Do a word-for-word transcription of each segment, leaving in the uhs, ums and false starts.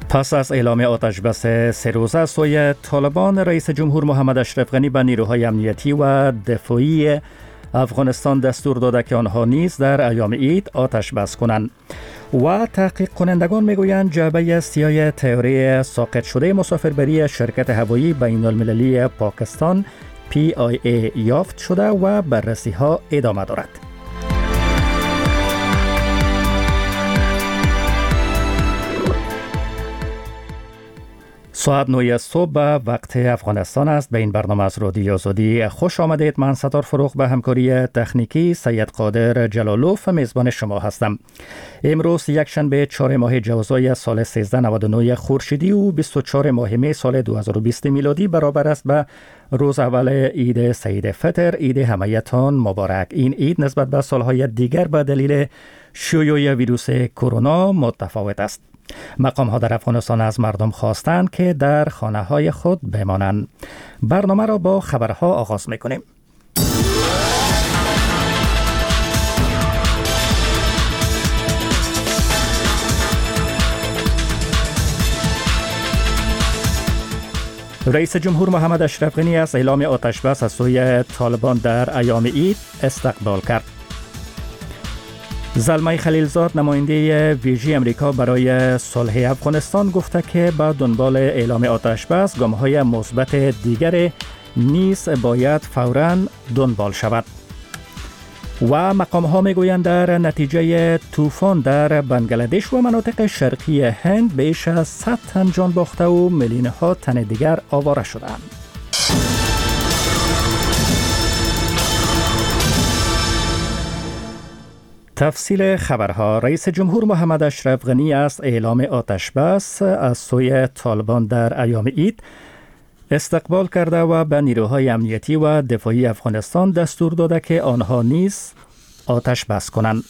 پس از اعلام آتش بس سه روزه از سوی طالبان، رئیس جمهور محمد اشرف غنی به نیروهای امنیتی و دفاعی افغانستان دستور داده که آنها نیز در ایام عید آتش بس کنند. و تحقیق کنندگان میگویند جعبه سیاه طیاره ساقط شده مسافربری شرکت هوایی بین المللی پاکستان پی آی ای یافت شده و بررسی ها ادامه دارد. ساعت نه صبح به وقت افغانستان است. به این برنامه از رادیو آزادی خوش آمدید. من ستار فروغ به همکاری تکنیکی سید قادر جلالوف میزبان شما هستم. امروز یک شنبه چهار ماه جوزای سال سیزده نود و نه خورشیدی و بیست و چهار ماه می سال دو هزار و بیست میلادی برابر است به روز اول عید سعید فطر. عید همایتان مبارک. این عید نسبت به سالهای دیگر به دلیل شیوع ویروس کرونا متفاوت است. مقام ها در افغانستان از مردم خواستند که در خانه های خود بمانند. برنامه را با خبرها آغاز میکنیم. رئیس جمهور محمد اشرف غنی از اعلام آتش بس از سوی طالبان در ایام عید استقبال کرد. زلمه خلیلزاد نماینده ویژه امریکا برای صلح افغانستان گفته که با دنبال اعلام آتش بس گام‌های مثبت دیگر نیز باید فوراً دنبال شود. و مقام‌ها میگویند در نتیجه طوفان در بنگلادش و مناطق شرقی هند بیش از صد تن جان باخته و میلیون‌ها تن دیگر آواره شدند. تفصیل خبرها. رئیس جمهور محمد اشرف غنی از اعلام آتش بس از سوی طالبان در ایام عید استقبال کرده و به نیروهای امنیتی و دفاعی افغانستان دستور داده که آنها نیز آتش بس کنند.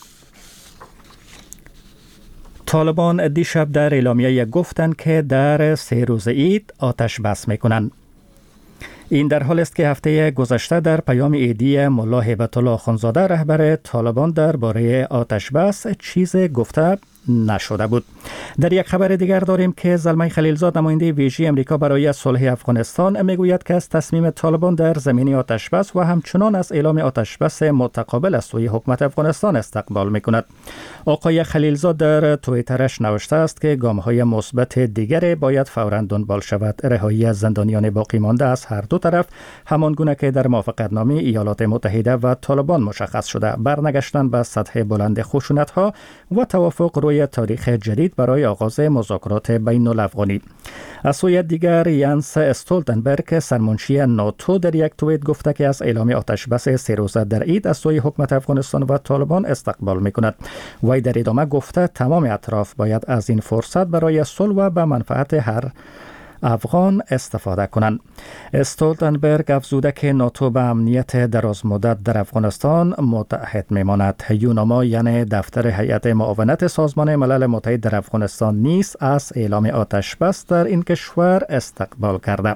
طالبان دیشب در اعلامیه گفتند که در سه روز عید آتش بس میکنند. این در حال است که هفته گذشته در پیام عیدی ملا هیبت الله اخندزاده رهبر طالبان درباره آتش بس چیز گفته نشده بود. در یک خبر دیگر داریم که زلمه خلیلزاد نماینده ویژه امریکا برای صلح افغانستان میگوید که از تصمیم طالبان در زمینه آتش بس و همچنان از اعلام آتش بس متقابل از سوی حکومت افغانستان استقبال میکند. آقای خلیلزاد در توییترش نوشته است که گام‌های مثبت دیگر باید فوراً دنبال شود. رهایی از زندانیان باقی مانده از هر دو طرف همان گونه که در موافقتنامه ایالات متحده و طالبان مشخص شده، برنگشتن به سطح بلند خشونت‌ها و توافق روی تاریخ جدید برای آغاز مذاکرات بین الافغانی. از سوی دیگر یانس استولتنبرگ سرمنشی ناتو در یک توییت گفته که از اعلام آتش بس سه روزه در عید از سوی حکومت افغانستان و طالبان استقبال میکند. وی در ادامه گفته تمام اطراف باید از این فرصت برای صلح و به منفعت هر افغان استفاده کنند. استولتنبرگ افزوده که ناتو به امنیت دراز مدت در افغانستان متحد میماند. یوناما یعنی دفتر هیئت معاونت سازمان ملل متحد در افغانستان نیز از اعلام آتش بس در این کشور استقبال کرده.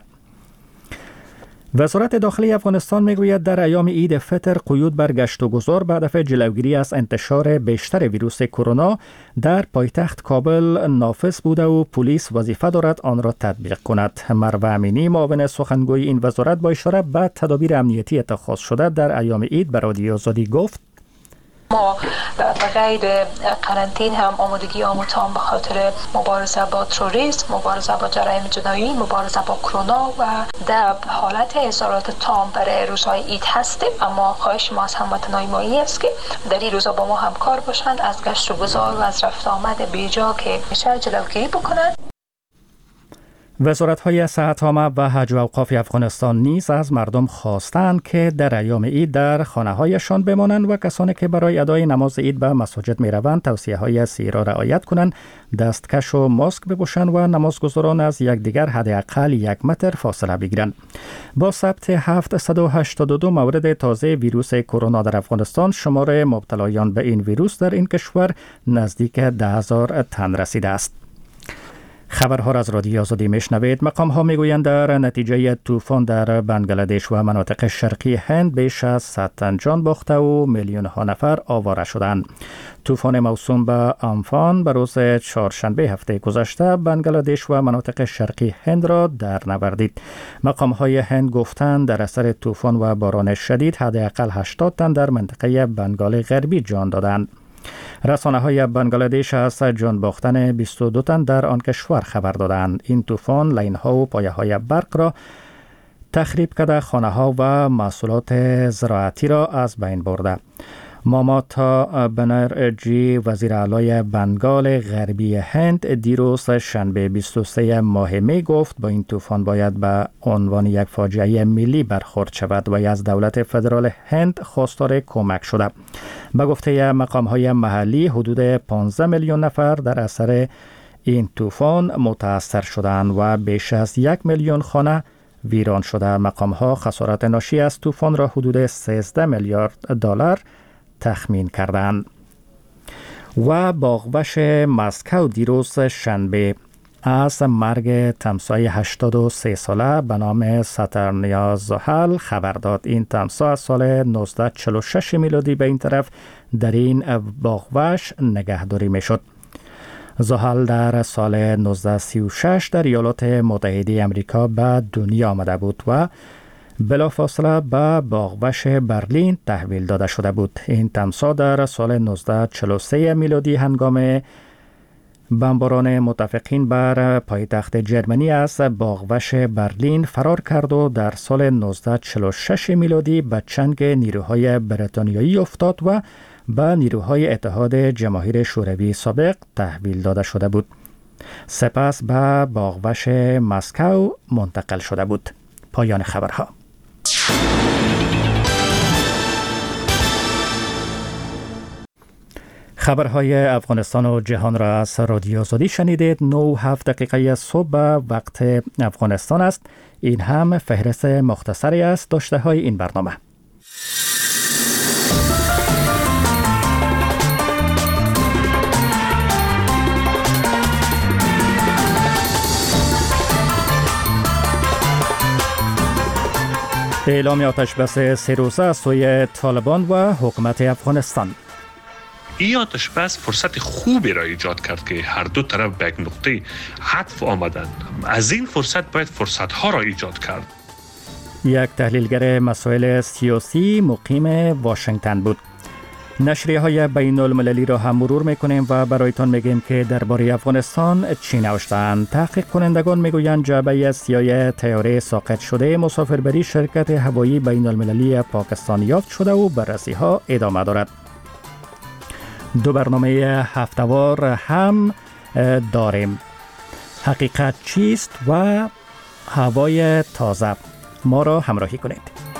وزارت داخلی افغانستان میگوید در ایام عید فطر قیود بر گشت و گذار به هدف جلوگیری از انتشار بیشتر ویروس کرونا در پایتخت کابل نافذ بوده و پلیس وظیفه دارد آن را تطبیق کند. مروه امینی معاون سخنگوی این وزارت با اشاره به تدابیر امنیتی اتخاذ شده در ایام عید به رادیو آزادی گفت: ما به غیر قرنطین هم آمادگی آمو تام به خاطر مبارزه با تروریسم، مبارزه با جرایم جنایی، مبارزه با کرونا و در حالت اظهارات تام برای روزهای عید هستیم. اما خواهش ما از هموطنان ما این است که در این روزا با ما همکار باشند، از گشت و گذار و از رفت آمد بیجا که میشه جلوگیری بکنند. وزارت‌های صحت عامه و حج و اوقاف افغانستان نیز از مردم خواستند که در ایام عید در خانه‌هایشان بمانند و کسانی که برای ادای نماز عید به مساجد می‌روند توصیه‌های صحی را رعایت کنند، دستکش و ماسک بپوشند و نمازگزاران از یکدیگر حداقل یک متر فاصله بگیرند. با ثبت هفتصد و هشتاد و دو مورد تازه ویروس کرونا در افغانستان، شمار مبتلایان به این ویروس در این کشور نزدیک ده هزار تن رسیده است. خبرها را از رادیو آزادی میشنوید. مقام ها میگویند در نتیجه طوفان در بنگلادش و مناطق شرقی هند بیش از صد تن جان باخته و میلیون ها نفر آواره شدند. طوفان موسوم به امفان به روز چهارشنبه هفته گذشته بنگلادش و مناطق شرقی هند را در نوردید. مقام های هند گفتند در اثر طوفان و باران شدید حداقل هشتاد تن در منطقه بنگال غربی جان دادند. رسانه های بنگلادش از جان باختن بیست و دو تن در آن کشور خبر دادند. این طوفان لاین ها و پایه های برق را تخریب کرده، خانه ها و محصولات زراعتی را از بین برده. ماماتا بنرژی وزیر اعلی بنگال غربی هند دیروز شنبه بیست و سوم ماه می گفت با این طوفان باید به عنوان یک فاجعه ملی برخورد شود و از دولت فدرال هند خواستار کمک شده. به گفته مقام های محلی حدود پانزده میلیون نفر در اثر این طوفان متاثر شدند و بیش از یک میلیون خانه ویران شده. مقام ها خسارت ناشی از طوفان را حدود سیزده میلیارد دلار تخمین کردند. و باغوش مسکو دیروز شنبه از مرگ تمسای هشتاد و سه ساله به نام ساترنیا زحل خبر داد. این تمسا از سال نوزده چهل و شش میلادی به این طرف در این باغوش نگهداری می شد. زحل در سال نوزده سی و شش در ایالات متحده امریکا به دنیا آمده بود و بلافاصله به باغوش برلین تحویل داده شده بود. این تمسا در سال نوزده چهل و سه میلادی هنگام بمباران متفقین بر پایتخت جرمنی از باغوش برلین فرار کرد و در سال نوزده چهل و شش میلادی به چنگ نیروهای بریتانیایی افتاد و به نیروهای اتحاد جماهیر شوروی سابق تحویل داده شده بود. سپس به باغوش مسکو منتقل شده بود. پایان خبرها. خبرهای افغانستان و جهان را از رادیو آزادی شنیدید. نه و هفت دقیقه صبح وقت افغانستان است. این هم فهرست مختصری است داشته های این برنامه. اعلام آتش بس سه روزه از سوی طالبان و حکومت افغانستان. این آتش بس فرصت خوبی را ایجاد کرد که هر دو طرف به یک نقطه عطف آمدند. از این فرصت باید فرصت ها را ایجاد کرد. یک تحلیلگر مسائل سیاسی مقیم واشنگتن بود. نشریه های بین المللی را هم مرور میکنیم و برایتان میگیم که درباره افغانستان چی نوشتند. تحقیق کنندگان میگویند جعبه سیاه طیاره ساقط شده مسافربری شرکت هوایی بین المللی پاکستان یافت شده و بررسی ها ادامه دارد. دو برنامه هفته‌وار هم داریم. حقیقت چیست و هوای تازه. ما را همراهی کنید.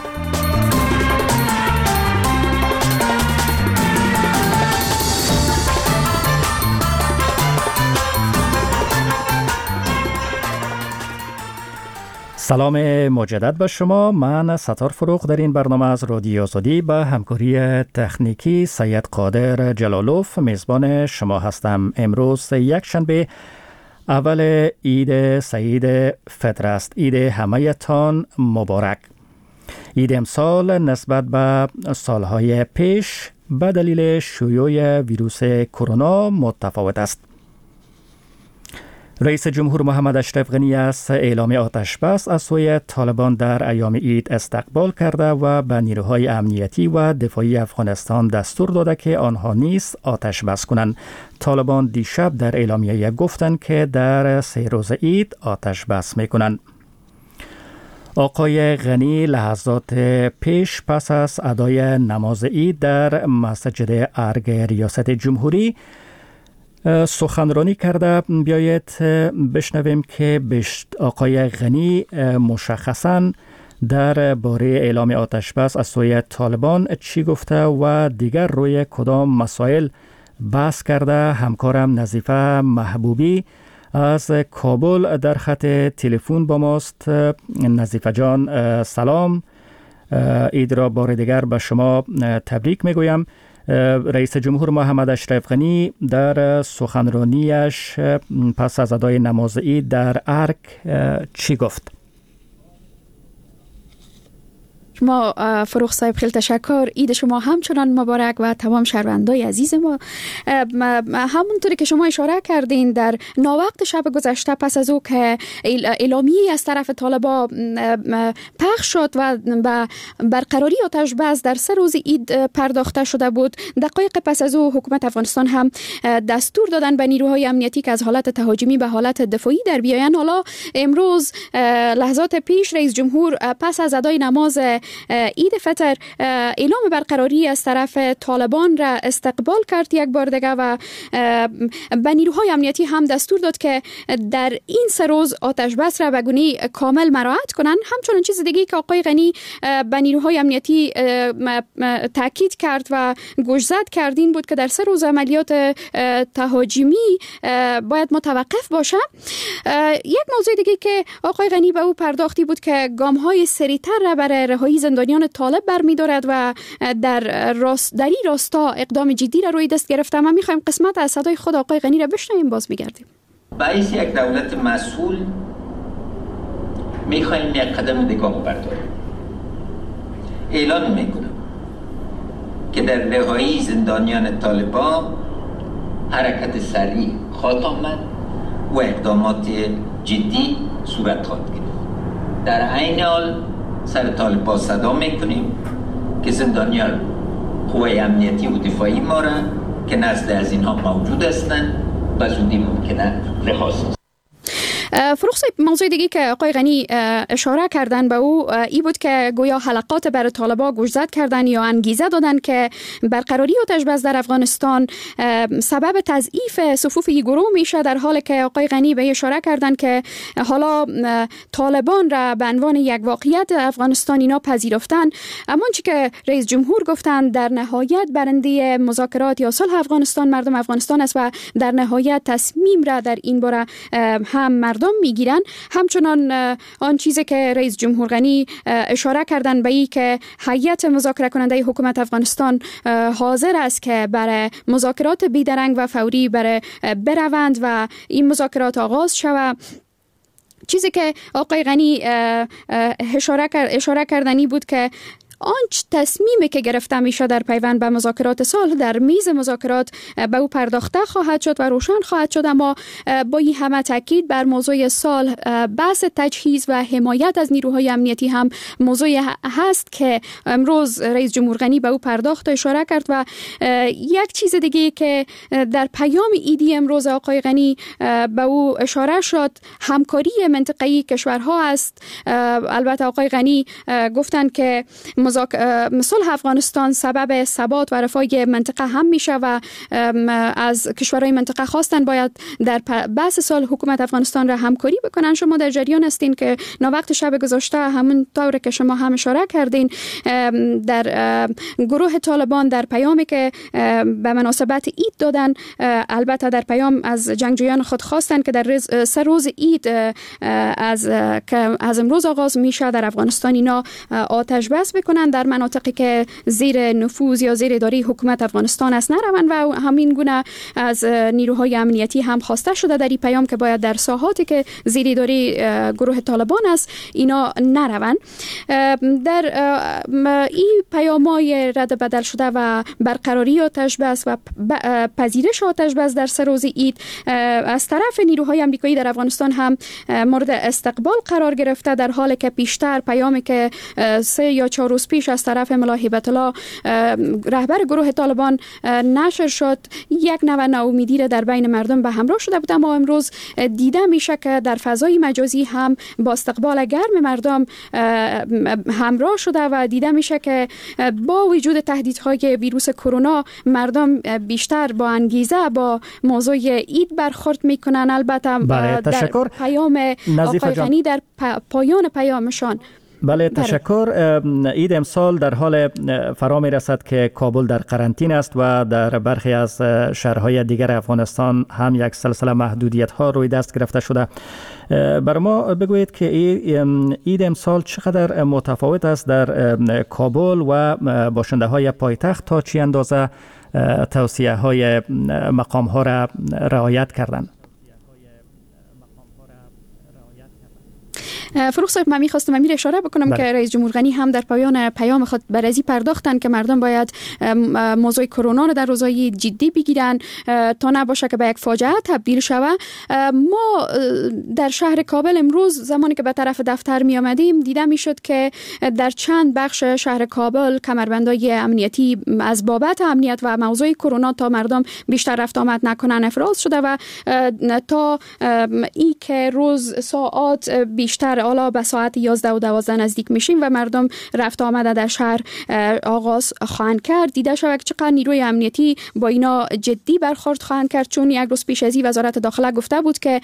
سلام مجدد به شما. من ستار فروغ در این برنامه از رادیو آزادی با همکاری تکنیکی سید قادر جلالوف میزبان شما هستم. امروز یک شنبه اول عید سعید فطر است. عید همه تان مبارک. عید امسال نسبت به سالهای پیش به دلیل شیوع ویروس کرونا متفاوت است. رئیس جمهور محمد اشرف غنی از اعلام آتش بس از سوی طالبان در ایام عید استقبال کرده و به نیروهای امنیتی و دفاعی افغانستان دستور داده که آنها نیز آتش بس کنند. طالبان دیشب در اعلامیه گفتند که در سه روز عید آتش بس میکنند. آقای غنی لحظات پیش پس از ادای نماز عید در مسجد ارگ ریاست جمهوری سخنرانی کرده. بیایید بشنویم که آقای غنی مشخصاً در باره اعلام آتش بس از سوی طالبان چی گفته و دیگر روی کدام مسائل بحث کرده. همکارم نظیفه محبوبی از کابل در خط تلفن با ماست. نظیفه جان سلام، عید را بار دیگر به شما تبریک میگویم. رئیس جمهور محمد اشرف غنی در سخنرانیش پس از ادای نماز عید در ارگ چی گفت؟ شما فروخ صاحب خیلی تشکر. عید شما همچنان مبارک و تمام شهروندای عزیز ما. همونطوری که شما اشاره کردین در ناوقت شب گذشته پس از او که اعلامیه از طرف طالبا پخش شد و برقراری آتش بس در سه روز عید پرداخته شده بود، دقایق پس از او حکومت افغانستان هم دستور دادن به نیروهای امنیتی که از حالت تهاجمی به حالت دفاعی در بیایند. حالا امروز لحظات پیش رئیس جمهور پس از ادای نماز عید فطر اعلام برقراری از طرف طالبان را استقبال کرد یک بار دیگه و به نیروهای امنیتی هم دستور داد که در این سه روز آتش بس را به گونه کامل مراعات کنند. همچنین چیز دیگه که آقای غنی به نیروهای امنیتی تاکید کرد و گوشزد کرد این بود که در سه روز عملیات تهاجمی باید متوقف باشه. یک موضوع دیگه که آقای غنی به او پرداختی بود که گام‌های سریعتر را برای رهایی زندانیان طالب برمی‌دارد و در راست در این راستا اقدام جدی را روی دست گرفته. ما می‌خوایم قسمت از صدای خود آقای غنی را بشنویم، باز می‌گردیم. باعث یک دولت مسئول می‌خوایم یک قدم دیگه برداریم. اعلان می‌کنم که در رهایی زندانیان طالبان حرکت سریع خواهد آمد و اقدامات جدی صورت خواهد گرفت. در عین حال سر طالبان صدا میکنیم که زندانیان قوای امنیتی و دفاعی ما را که نزد از اینها موجود هستند و زودی ممکنه رها سازند. فروخ صاحب، موضوع دیگه که آقای غنی اشاره کردن به او ای بود که گویا حلقات بر طالبا گوشزد کردن یا انگیزه دادن که برقراری آتش بس در افغانستان سبب تضعیف صفوف این گروه میشه، در حالی که آقای غنی به اشاره کردن که حالا طالبان را به عنوان یک واقعیت افغانستان اینا پذیرفتن. اما چی که رئیس جمهور گفتن در نهایت برنده مذاکرات یا صلح افغانستان مردم افغانستان است و در نهایت تصمیم را در این باره هم مردم میگیرن. همچنان آن چیزی که رئیس جمهور غنی اشاره کردن به این که هیئت مذاکره کننده حکومت افغانستان حاضر است که برای مذاکرات بیدرنگ و فوری برای بروند و این مذاکرات آغاز شود. چیزی که آقای غنی اشاره اشاره کردنی بود که آنچه تصمیمی که گرفته میشه در پیوند به مذاکرات صلح در میز مذاکرات به او پرداخته خواهد شد و روشن خواهد شد. اما با این همه تاکید بر موضوع صلح، بحث تجهیز و حمایت از نیروهای امنیتی هم موضوع هست که امروز رئیس جمهور غنی به او پرداخت و اشاره کرد. و یک چیز دیگه که در پیام ایدی امروز آقای غنی به او اشاره شد همکاری منطقه‌ای کشورها است. البته آقای غنی گفتند که صلح افغانستان سبب ثبات و رفاه منطقه هم میشه و از کشورهای منطقه خواستن باید در بحث صلح حکومت افغانستان را همکاری بکنن. شما در جریان هستین که ناوقت شب گذشته همون طور که شما هم اشاره کردین در گروه طالبان در پیامی که به مناسبت عید دادن، البته در پیام از جنگجویان خود خواستن که در سه روز عید از که از امروز آغاز میشه در افغانستان اینا آتش بس بکنن در مناطقی که زیر نفوذ یا زیر اداره حکومت افغانستان است نروند و همین گونه از نیروهای امنیتی هم خواسته شده در این پیام که باید در ساحاتی که زیر اداره گروه طالبان است اینا نروند. در این پیام‌های رد بدل شده و برقراری آتش بس و پذیرش آتش بس در سه روز عید از طرف نیروهای آمریکایی در افغانستان هم مورد استقبال قرار گرفته، در حالی که پیشتر پیامی که سه یا چهار روز پیش از طرف ملا هیبت الله رهبر گروه طالبان نشر شد یک نوع ناامیدی را در بین مردم به همراه شده بود. اما امروز دیده میشه که در فضای مجازی هم با استقبال گرم مردم همراه شده و دیده میشه که با وجود تهدیدهای ویروس کرونا مردم بیشتر با انگیزه با موضوع عید برخورد میکنن. البته بله، در تشکر. پیام آقای غنی در پایان پیامشان بله تشکر. عید امسال در حال فرا می رسد که کابل در قرنطینه است و در برخی از شهرهای دیگر افغانستان هم یک سلسله محدودیت ها روی دست گرفته شده. بر ما بگویید که عید امسال چقدر متفاوت است در کابل و باشنده های پایتخت، تا چی اندازه توصیه های مقام ها را رعایت کردند؟ فروخ صاحب، من می‌خواستم امیر اشاره بکنم بله. که رئیس جمهور غنی هم در پایان پیام خود بر ازی پرداختن که مردم باید موضوع کرونا را در روزهای جدی بگیرن تا نباشه که به یک فاجعه تبدیل شود. ما در شهر کابل امروز زمانی که به طرف دفتر می آمدیم دیده میشد که در چند بخش شهر کابل کمربندهای امنیتی از بابت امنیت و موضوع کرونا تا مردم بیشتر رفت آمد نکنن افراز شده و تا ای که روز ساعات بیشتر حالا به ساعت یازده و دوازده نزدیک میشیم و مردم رفت آمده در شهر آغاز خواهند کرد. دیده شود که چقدر نیروی امنیتی با اینا جدی برخورد خواهند کرد، چون یک روز پیش از این وزارت داخله گفته بود که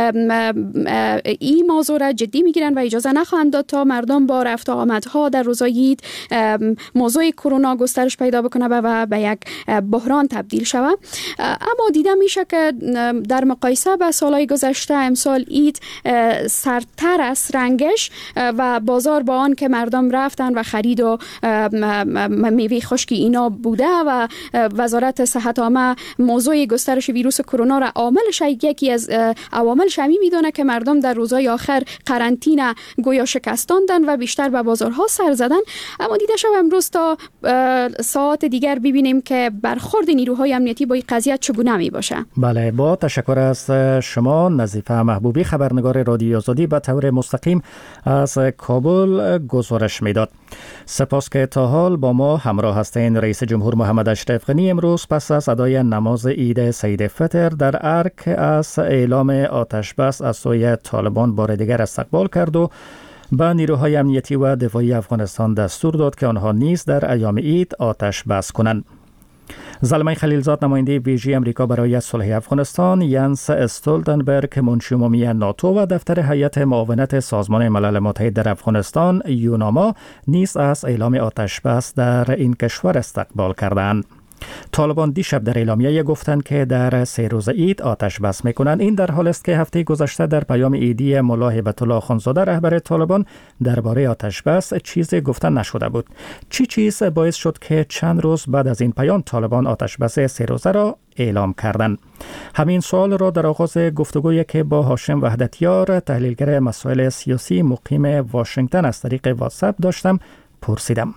این موضوع را جدی میگیرن و اجازه نخواهند داد تا مردم با رفت آمدها در روزهای عید موضوع کرونا گسترش پیدا بکنه و به یک بحران تبدیل شود. اما دیده میشه که در مقایسه با سالهای گذشته امسال عید سرتر است رنگش و بازار با آن که مردم رفتن و خرید و میوه خشکی اینا بوده و وزارت صحت عامه موضوع گسترش ویروس کرونا را عاملش یکی از عواملش همی میدونه که مردم در روزهای آخر قرنطینه گویا شکستاندن و بیشتر به بازارها سر زدن. اما دیده شد امروز تا ساعت دیگر ببینیم که برخورد نیروهای امنیتی با این قضیه چگونه می باشه. بله، با تشکر از شما نظیفه محبوبی، خبرنگار رادیوی آزادی، به طور مستقیم از کابل گزارش میداد. سپاس که تا حال با ما همراه هستین. رئیس جمهور محمد اشرف غنی امروز پس از ادای نماز عید سعید فطر در ارک از اعلام آتش بس از سوی طالبان بار دیگر استقبال کرد و به نیروهای امنیتی و دفاعی افغانستان دستور داد که آنها نیز در ایام عید آتش بس کنند. زلمه خلیلزاد، نماینده ویژه امریکا برای صلح افغانستان، ینس استولتنبرگ، منشی عمومی ناتو و دفتر هیئت معاونت سازمان ملل متحد در افغانستان یوناما نیز از اعلام آتش بس در این کشور استقبال کردند. طالبان دیشب در اعلامیه گفتند که در سه روز عید آتش بس میکنند. این در حال است که هفته گذشته در پیام عیدی ملا هیبت الله اخوندزاده رهبر طالبان درباره آتش بس چیزی گفته نشده بود. چی چیز باعث شد که چند روز بعد از این پیام طالبان آتش بس سه روزه را اعلام کردند؟ همین سوال را در آغاز گفتگویی که با هاشم وحدتیار، تحلیلگر مسائل سیاسی مقیم واشنگتن، از طریق واتساپ داشتم پرسیدم.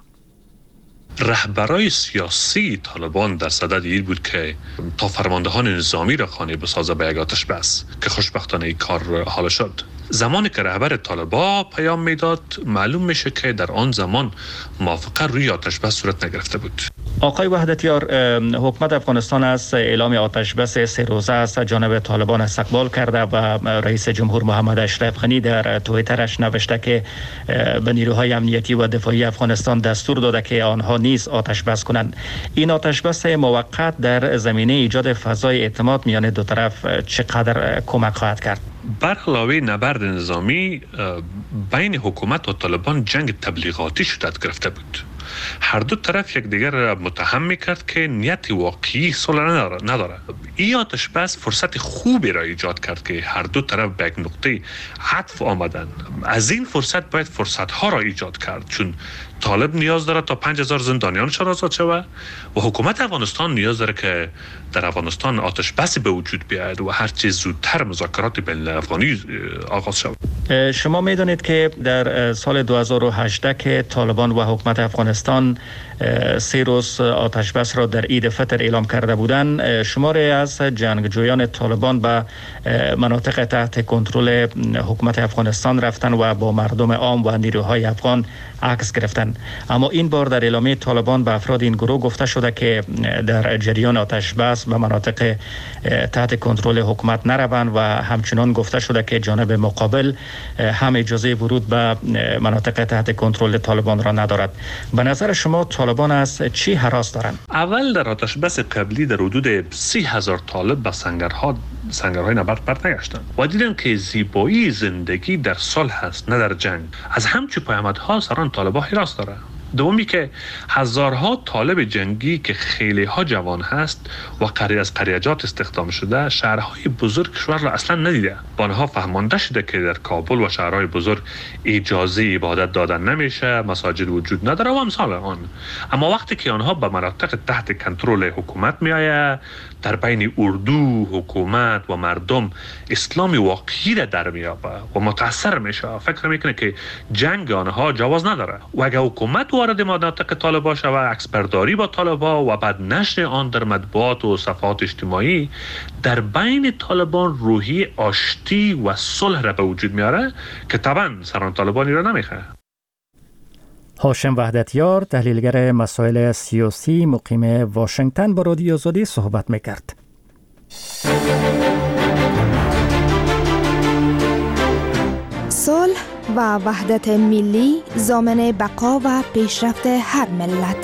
رهبرای سیاسی طالبان در صدد این بود که تا فرماندهان نظامی را خانه بسازه به یک آتش بس که خوشبختانه این کار حال شد. زمانی که رهبر طالبان پیام میداد معلوم میشه که در آن زمان موافقه روی آتش بس صورت نگرفته بود. آقای وحدتیار، حکومت افغانستان از اعلام آتش بس سه روزه از جانب طالبان استقبال کرده و رئیس جمهور محمد اشرف غنی در توییترش نوشته که به نیروهای امنیتی و دفاعی افغانستان دستور داده که آنها نیز آتش بس کنند. این آتش بس موقت در زمینه ایجاد فضای اعتماد میان دو طرف چقدر کمک خواهد کرد؟ بر علاوه نبرد نظامی بین حکومت و طالبان جنگ تبلیغاتی شدت گرفته بود. هر دو طرف یک دیگر را متهم میکرد که نیت واقعی صلح نداره. این آتش بس فرصت خوبی را ایجاد کرد که هر دو طرف به یک نقطه عطف آمدن. از این فرصت باید فرصت ها را ایجاد کرد، چون طالب نیاز داره تا پنج هزار زندانیانش آزاد شود و حکومت افغانستان نیاز داره که در افغانستان آتش بس به وجود بیاید و هر چیز زودتر مذاکرات بین افغانی آغاز شود. شما میدونید که در سال دو هزار و هجده که طالبان و حکومت افغانستان سه روز آتش بس را در عید فطر اعلام کرده بودند، شماری از جنگجویان طالبان به مناطق تحت کنترل حکومت افغانستان رفتن و با مردم عام و نیروهای افغان عکس گرفتن. بودند. اما این بار در اعلامیه طالبان به افراد این گروه گفته شده که در جریان آتش بس به مناطق تحت کنترل حکومت نروند و همچنان گفته شده که جانب مقابل هم اجازه ورود به مناطق تحت کنترل طالبان را ندارد. به نظر شما طالبان از چی هراس دارند؟ اول در آتش بس قبلی در حدود سی هزار طالب به سنگرها سنگرهای نبرد برنگشتند و دیدن که زیبایی زندگی در صلح است نه در جنگ. از همچی پیامدها سران طالبان هراس داره. دومی که هزارها طالب جنگی که خیلی ها جوان هست و قریه از قریجات استخدام شده شهرهای بزرگ کشور را اصلا ندیده. با آنها فهمانده شده که در کابل و شهرهای بزرگ اجازه عبادت دادن نمیشه، مساجد وجود نداره و امثال آن. اما وقتی که آنها به مناطق تحت کنترل حکومت میآید، در بین اردو، حکومت و مردم اسلام واقعی را در میابه و متاثر میشه. فکر میکنه که جنگ آنها جواز نداره و اگر حکومت وارد مناطق طالبان شود، عکسبرداری با طالبان و بعد نشر آن در مطبوعات و صفحات اجتماعی، در بین طالبان روحی آشتی و صلح را به وجود میاره که طبعا سران طالبانی را نمیخواه. هاشم وحدتیار، تحلیلگر مسائل سیاسی مقیم واشنگتن، با رادیو آزادی صحبت میکرد. صلح و وحدت ملی ضامن بقا و پیشرفت هر ملت.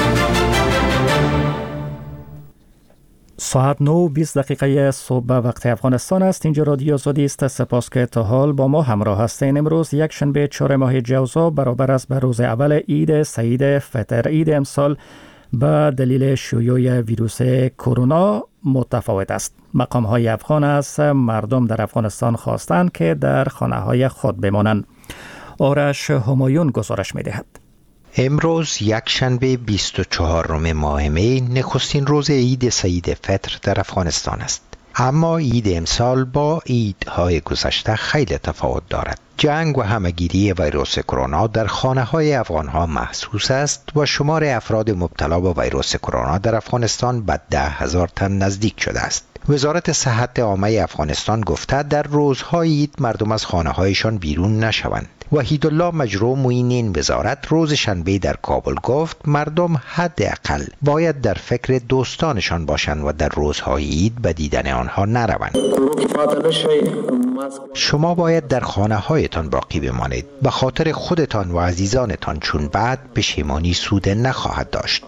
ساعت نه و بیست دقیقه صبح وقت افغانستان است. اینجا رادیو آزادی است. سپاس که تا حال با ما همراه هستین. امروز یک شنبه چهار ماه جوزا برابر است به روز اول عید سعید فطر. عید امسال به دلیل شیوع ویروس کرونا متفاوت است. مقام های افغان از مردم در افغانستان خواستند که در خانه های خود بمانند. آرش همایون گزارش می دهد. امروز یک شنبه بیست و چهارم ماه می، نخستین روز عید سعید فطر در افغانستان است. اما عید امسال با عیدهای گذشته خیلی تفاوت دارد. جنگ و همه‌گیری ویروس کرونا در خانه‌های افغان‌ها محسوس است و شمار افراد مبتلا به ویروس کرونا در افغانستان به ده هزار تن نزدیک شده است. وزارت صحت عامه افغانستان گفته در روزهای عید مردم از خانه‌هایشان بیرون نشوند. وحیدالله مجروح معین این وزارت روز شنبه در کابل گفت مردم حداقل باید در فکر دوستانشان باشند و در روزهای عید به دیدن آنها نروند. شما باید در خانه هایتان باقی بمانید به خاطر خودتان و عزیزانتان، چون بعد پشیمانی سود نخواهد داشت.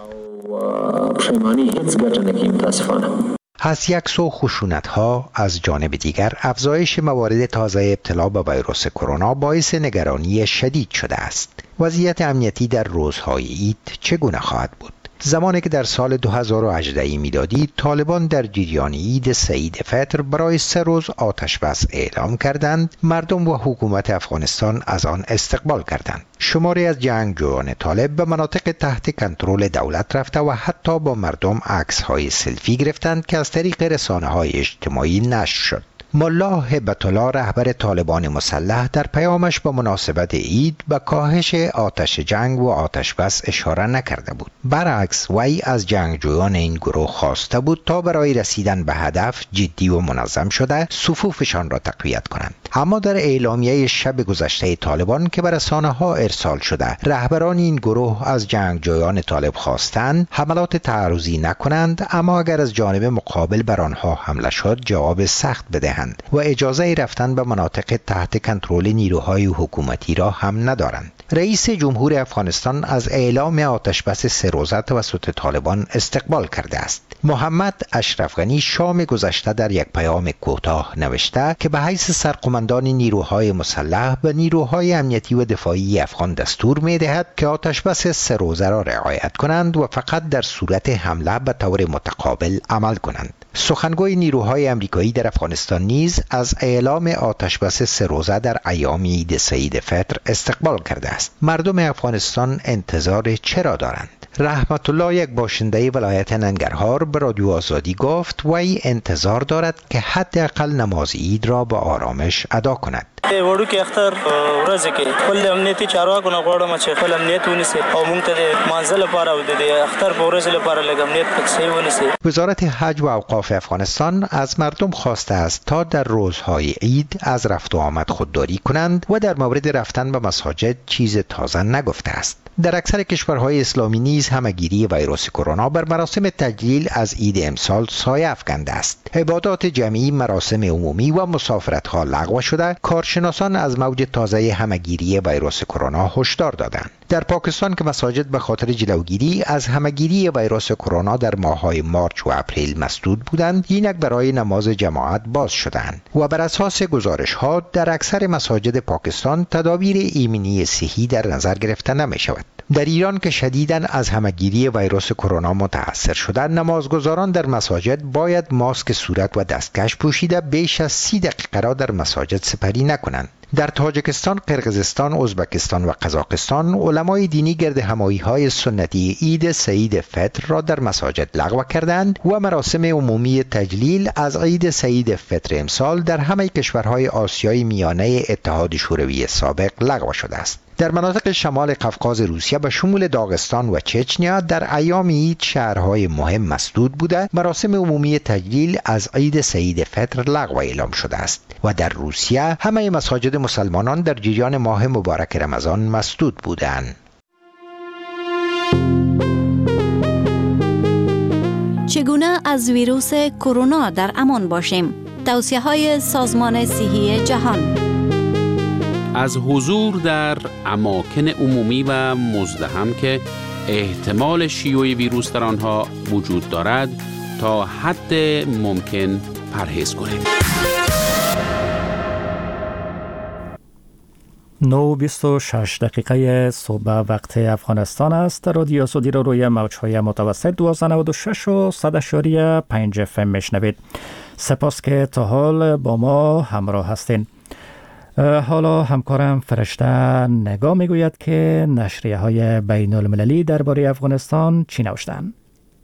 از یک سو خشونت‌ها، از جانب دیگر افزایش موارد تازه ابتلا به ویروس کرونا باعث نگرانی شدید شده است. وضعیت امنیتی در روزهای عید چگونه خواهد بود؟ زمانی که در سال دو هزار و هجده میلادی طالبان در جریان عید سعید فطر برای سه روز آتش بس اعلام کردند، مردم و حکومت افغانستان از آن استقبال کردند. شماری از جنگجویان طالب به مناطق تحت کنترل دولت رفته و حتی با مردم عکس‌های سلفی گرفتند که از طریق رسانه‌های اجتماعی نشر شد. ملا هبت الله، رهبر طالبان مسلح، در پیامش به مناسبت عید به کاهش آتش جنگ و آتش بس اشاره نکرده بود. برعکس وی از جنگجویان این گروه خواسته بود تا برای رسیدن به هدف جدی و منظم شده صفوفشان را تقویت کنند. اما در اعلامیه شب گذشته طالبان که به رسانه‌ها ارسال شده، رهبران این گروه از جنگجویان طالب خواستند حملات تعرضی نکنند، اما اگر از جانب مقابل بر آنها حمله شد جواب سخت بدهند و اجازه رفتن به مناطق تحت کنترل نیروهای حکومتی را هم ندارند. رئیس جمهور افغانستان از اعلام آتش بس سه روزه توسط طالبان استقبال کرده است. محمد اشرف غنی شام گذشته در یک پیام کوتاه نوشته که به حیث سرقمندان نیروهای مسلح به نیروهای امنیتی و دفاعی افغان دستور می‌دهد که آتش بس سه روزه را رعایت کنند و فقط در صورت حمله به طور متقابل عمل کنند. سخنگوی نیروهای امریکایی در افغانستان نیز از اعلام آتش بس سه روزه در ایام عید سعید فطر استقبال کرده است. مردم افغانستان انتظار چرا دارند؟ رحمت الله یک باشنده ولایت ننگرهار به رادیو آزادی گفت وی انتظار دارد که حداقل نماز عید را به آرامش ادا کند. وړو کې اختر ورځ کې خپل امنیتي چارواکو نه غواړم چې خپل امنیت ونیسي او موږ ته د منزل لپاره او د اختر په ورځ لپاره لږ امنیت پکې ونیسي. وزارت حج و اوقاف افغانستان از مردم خواسته است تا در روزهای عید از رفت و آمد خودداری کنند و در مورد رفتن به مساجد چیز تازه نگفته است. در اکثر کشورهای اسلامی نیز همهگیری ویروس کرونا بر مراسم تجلیل از عید امسال سایه افکنده است. عبادات جمعی، مراسم عمومی و مسافرت‌ها لغو شده. کارشناسان از موج تازه همهگیری ویروس کرونا هشدار دادند. در پاکستان که مساجد به خاطر جلوگیری از همهگیری ویروس کرونا در ماه‌های مارچ و اپریل مسدود بودند، اینک برای نماز جماعت باز شدند و بر اساس گزارش‌ها در اکثر مساجد پاکستان تدابیر ایمنی صحی در نظر گرفته نمی‌شود. در ایران که شدیداً از همهگیری ویروس کرونا متأثر شدند، نمازگزاران در مساجد باید ماسک صورت و دستکش پوشیده بیش از سی دقیقه را در مساجد سپری نکنند. در تاجیکستان، قرقیزستان، ازبکستان و قزاقستان علمای دینی گرد همایی‌های سنتی عید سعید فطر را در مساجد لغو کردند و مراسم عمومی تجلیل از عید سعید فطر امسال در همه کشورهای آسیای میانه اتحاد شوروی سابق لغو شده است. در مناطق شمال قفقاز روسیه به شمول داغستان و چچنیا در ایام عید شهرهای مهم مسدود بوده. مراسم عمومی تجلیل از عید سعید فطر لغو اعلام شده است و در روسیه همه مساجد مسلمانان در جریان ماه مبارک رمضان مسدود بودند. چگونه از ویروس کرونا در امان باشیم؟ توصیه‌های سازمان صحی جهان. از حضور در اماکن عمومی و مزدحم که احتمال شیوع ویروس در آنها وجود دارد تا حد ممکن پرهیز کنید. نو بیست و شش دقیقه صبح وقت افغانستان است. رادیو آزادی را روی موج‌های متوسط دویست و نود و شش و صد اشاری پنج اف ام میشنوید. سپاس که تا حال با ما همراه هستین. حالا همکارم فرشته نگاه میگوید که نشریه های بین المللی درباره افغانستان چی نوشتند.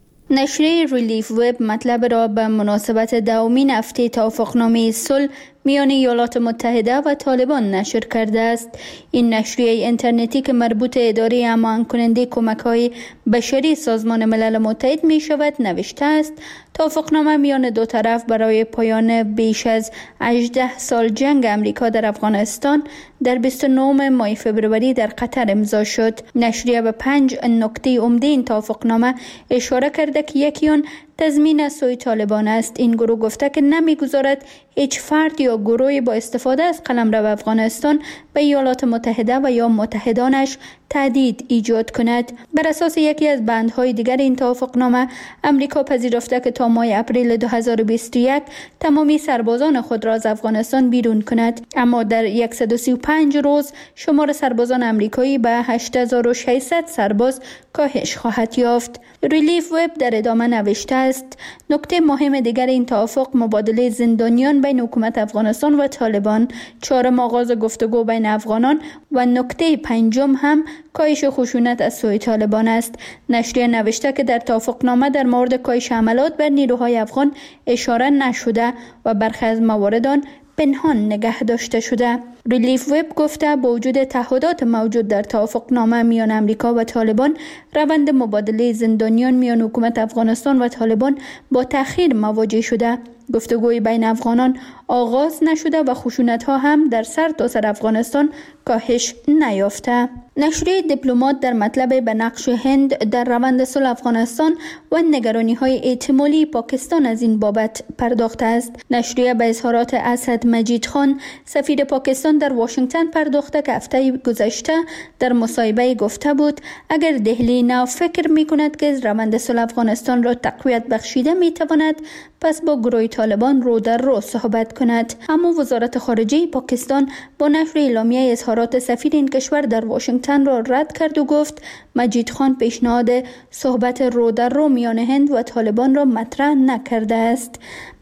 نشریه ریلیف وب مطلب را به مناسبت دومین هفته توافقنامه صلح میان ایالات متحده و طالبان نشر کرده است. این نشریه اینترنتی که مربوط اداره امان کننده کمک‌های بشری سازمان ملل متحد می شود نوشته است توافقنامه میان دو طرف برای پایان بیش از هجده سال جنگ امریکا در افغانستان در بیست و نه ماه فبروری در قطر امضا شد. نشریه به پنج نکته عمده این توافقنامه اشاره کرده که یکی آن تضمین سوی طالبان است. این گروه گفته که نمیگذارد هیچ فرد یا گروهی با استفاده از قلمرو افغانستان به ایالات متحده و یا متحدانش تهدید ایجاد کند. بر اساس یکی از بندهای دیگر این توافقنامه امریکا پذیرفته که تا ماه اپریل دو هزار و بیست و یک تمامی سربازان خود را از افغانستان بیرون کند، اما در صد و سی و پنج روز شمار سربازان امریکایی به هشت هزار و ششصد سرباز کاهش خواهد یافت. ریلیف وب در ادامه نوشته است نکته مهم دیگر این توافق مبادله زندانیان بین حکومت افغانستان و طالبان، چهارم آغاز گفتگو بین افغانان و نکته پنجم هم کاهش خشونت از سوی طالبان است. نشریه نوشته که در توافقنامه در مورد کاهش حملات بر نیروهای افغان اشاره نشده و برخی از موارد آن پنهان نگه داشته شده. ریلیف وب گفته با وجود تعهدات موجود در توافقنامه میان امریکا و طالبان، روند مبادله زندانیان میان حکومت افغانستان و طالبان با تأخیر مواجه شده. گفتگوی بین افغانان آغاز نشده و خشونت ها هم در سر تا سر افغانستان کاهش نیافته. نشریه دیپلمات در مطلب به نقش هند در روند صلح افغانستان و نگرانی های احتمالی پاکستان از این بابت پرداخته است. نشریه به اظهارات اسد مجید خان سفیر پاکستان در واشنگتن پرداخته که هفته گذشته در مصاحبه گفته بود اگر دهلی نو فکر می کند که روند صلح افغانستان را تقویت بخشیده می تواند پس با گروه طالبان رو در رو صحبت کند. اما وزارت خارجه پاکستان با نشر اعلامیه اظهارات سفیر این کشور در واشنگتن را رد کرد و گفت مجید خان پیشنهاد صحبت رو در رو میان هند و طالبان را مطرح نکرده است.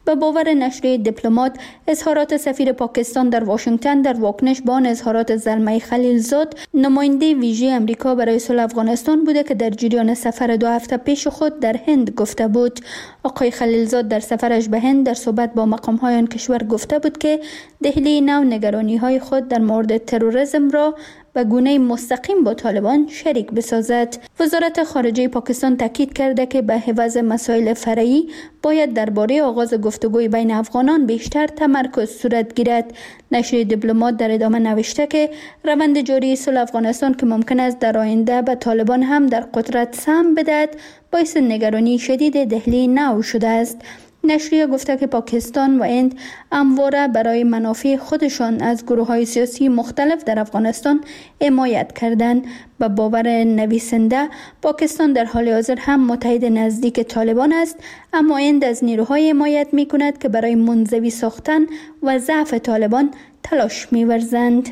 به باور نشریه دیپلمات، اظهارات سفیر پاکستان در واشنگتن در واکنش به آن اظهارات زلمه خلیلزاد، نماینده ویژه امریکا برای صلح افغانستان بوده که در جریان سفر دو هفته پیش خود در هند گفته بود. آقای خلیلزاد در سفرش به هند در صحبت با مقام‌های آن کشور گفته بود که دهلی نو نگرانی‌های خود در مورد تروریسم را به گونه مستقیم با طالبان شریک بسازد. وزارت خارجه پاکستان تاکید کرده که به عوض مسائل فرعی باید درباره آغاز گفتگوی بین افغانان بیشتر تمرکز صورت گیرد. نشریه دیپلمات در ادامه نوشته که روند جاری صلح افغانستان که ممکن است در آینده به طالبان هم در قدرت سهم بدهد، باعث نگرانی شدید دهلی نو شده است. نشریه گفته که پاکستان و هند همواره برای منافع خودشان از گروه‌های سیاسی مختلف در افغانستان حمایت کردند. به باور نویسنده، پاکستان در حال حاضر هم متحد نزدیک طالبان است، اما هند از نیروهای حمایت می‌کند که برای منزوی ساختن و ضعف طالبان تلاش می‌ورزند.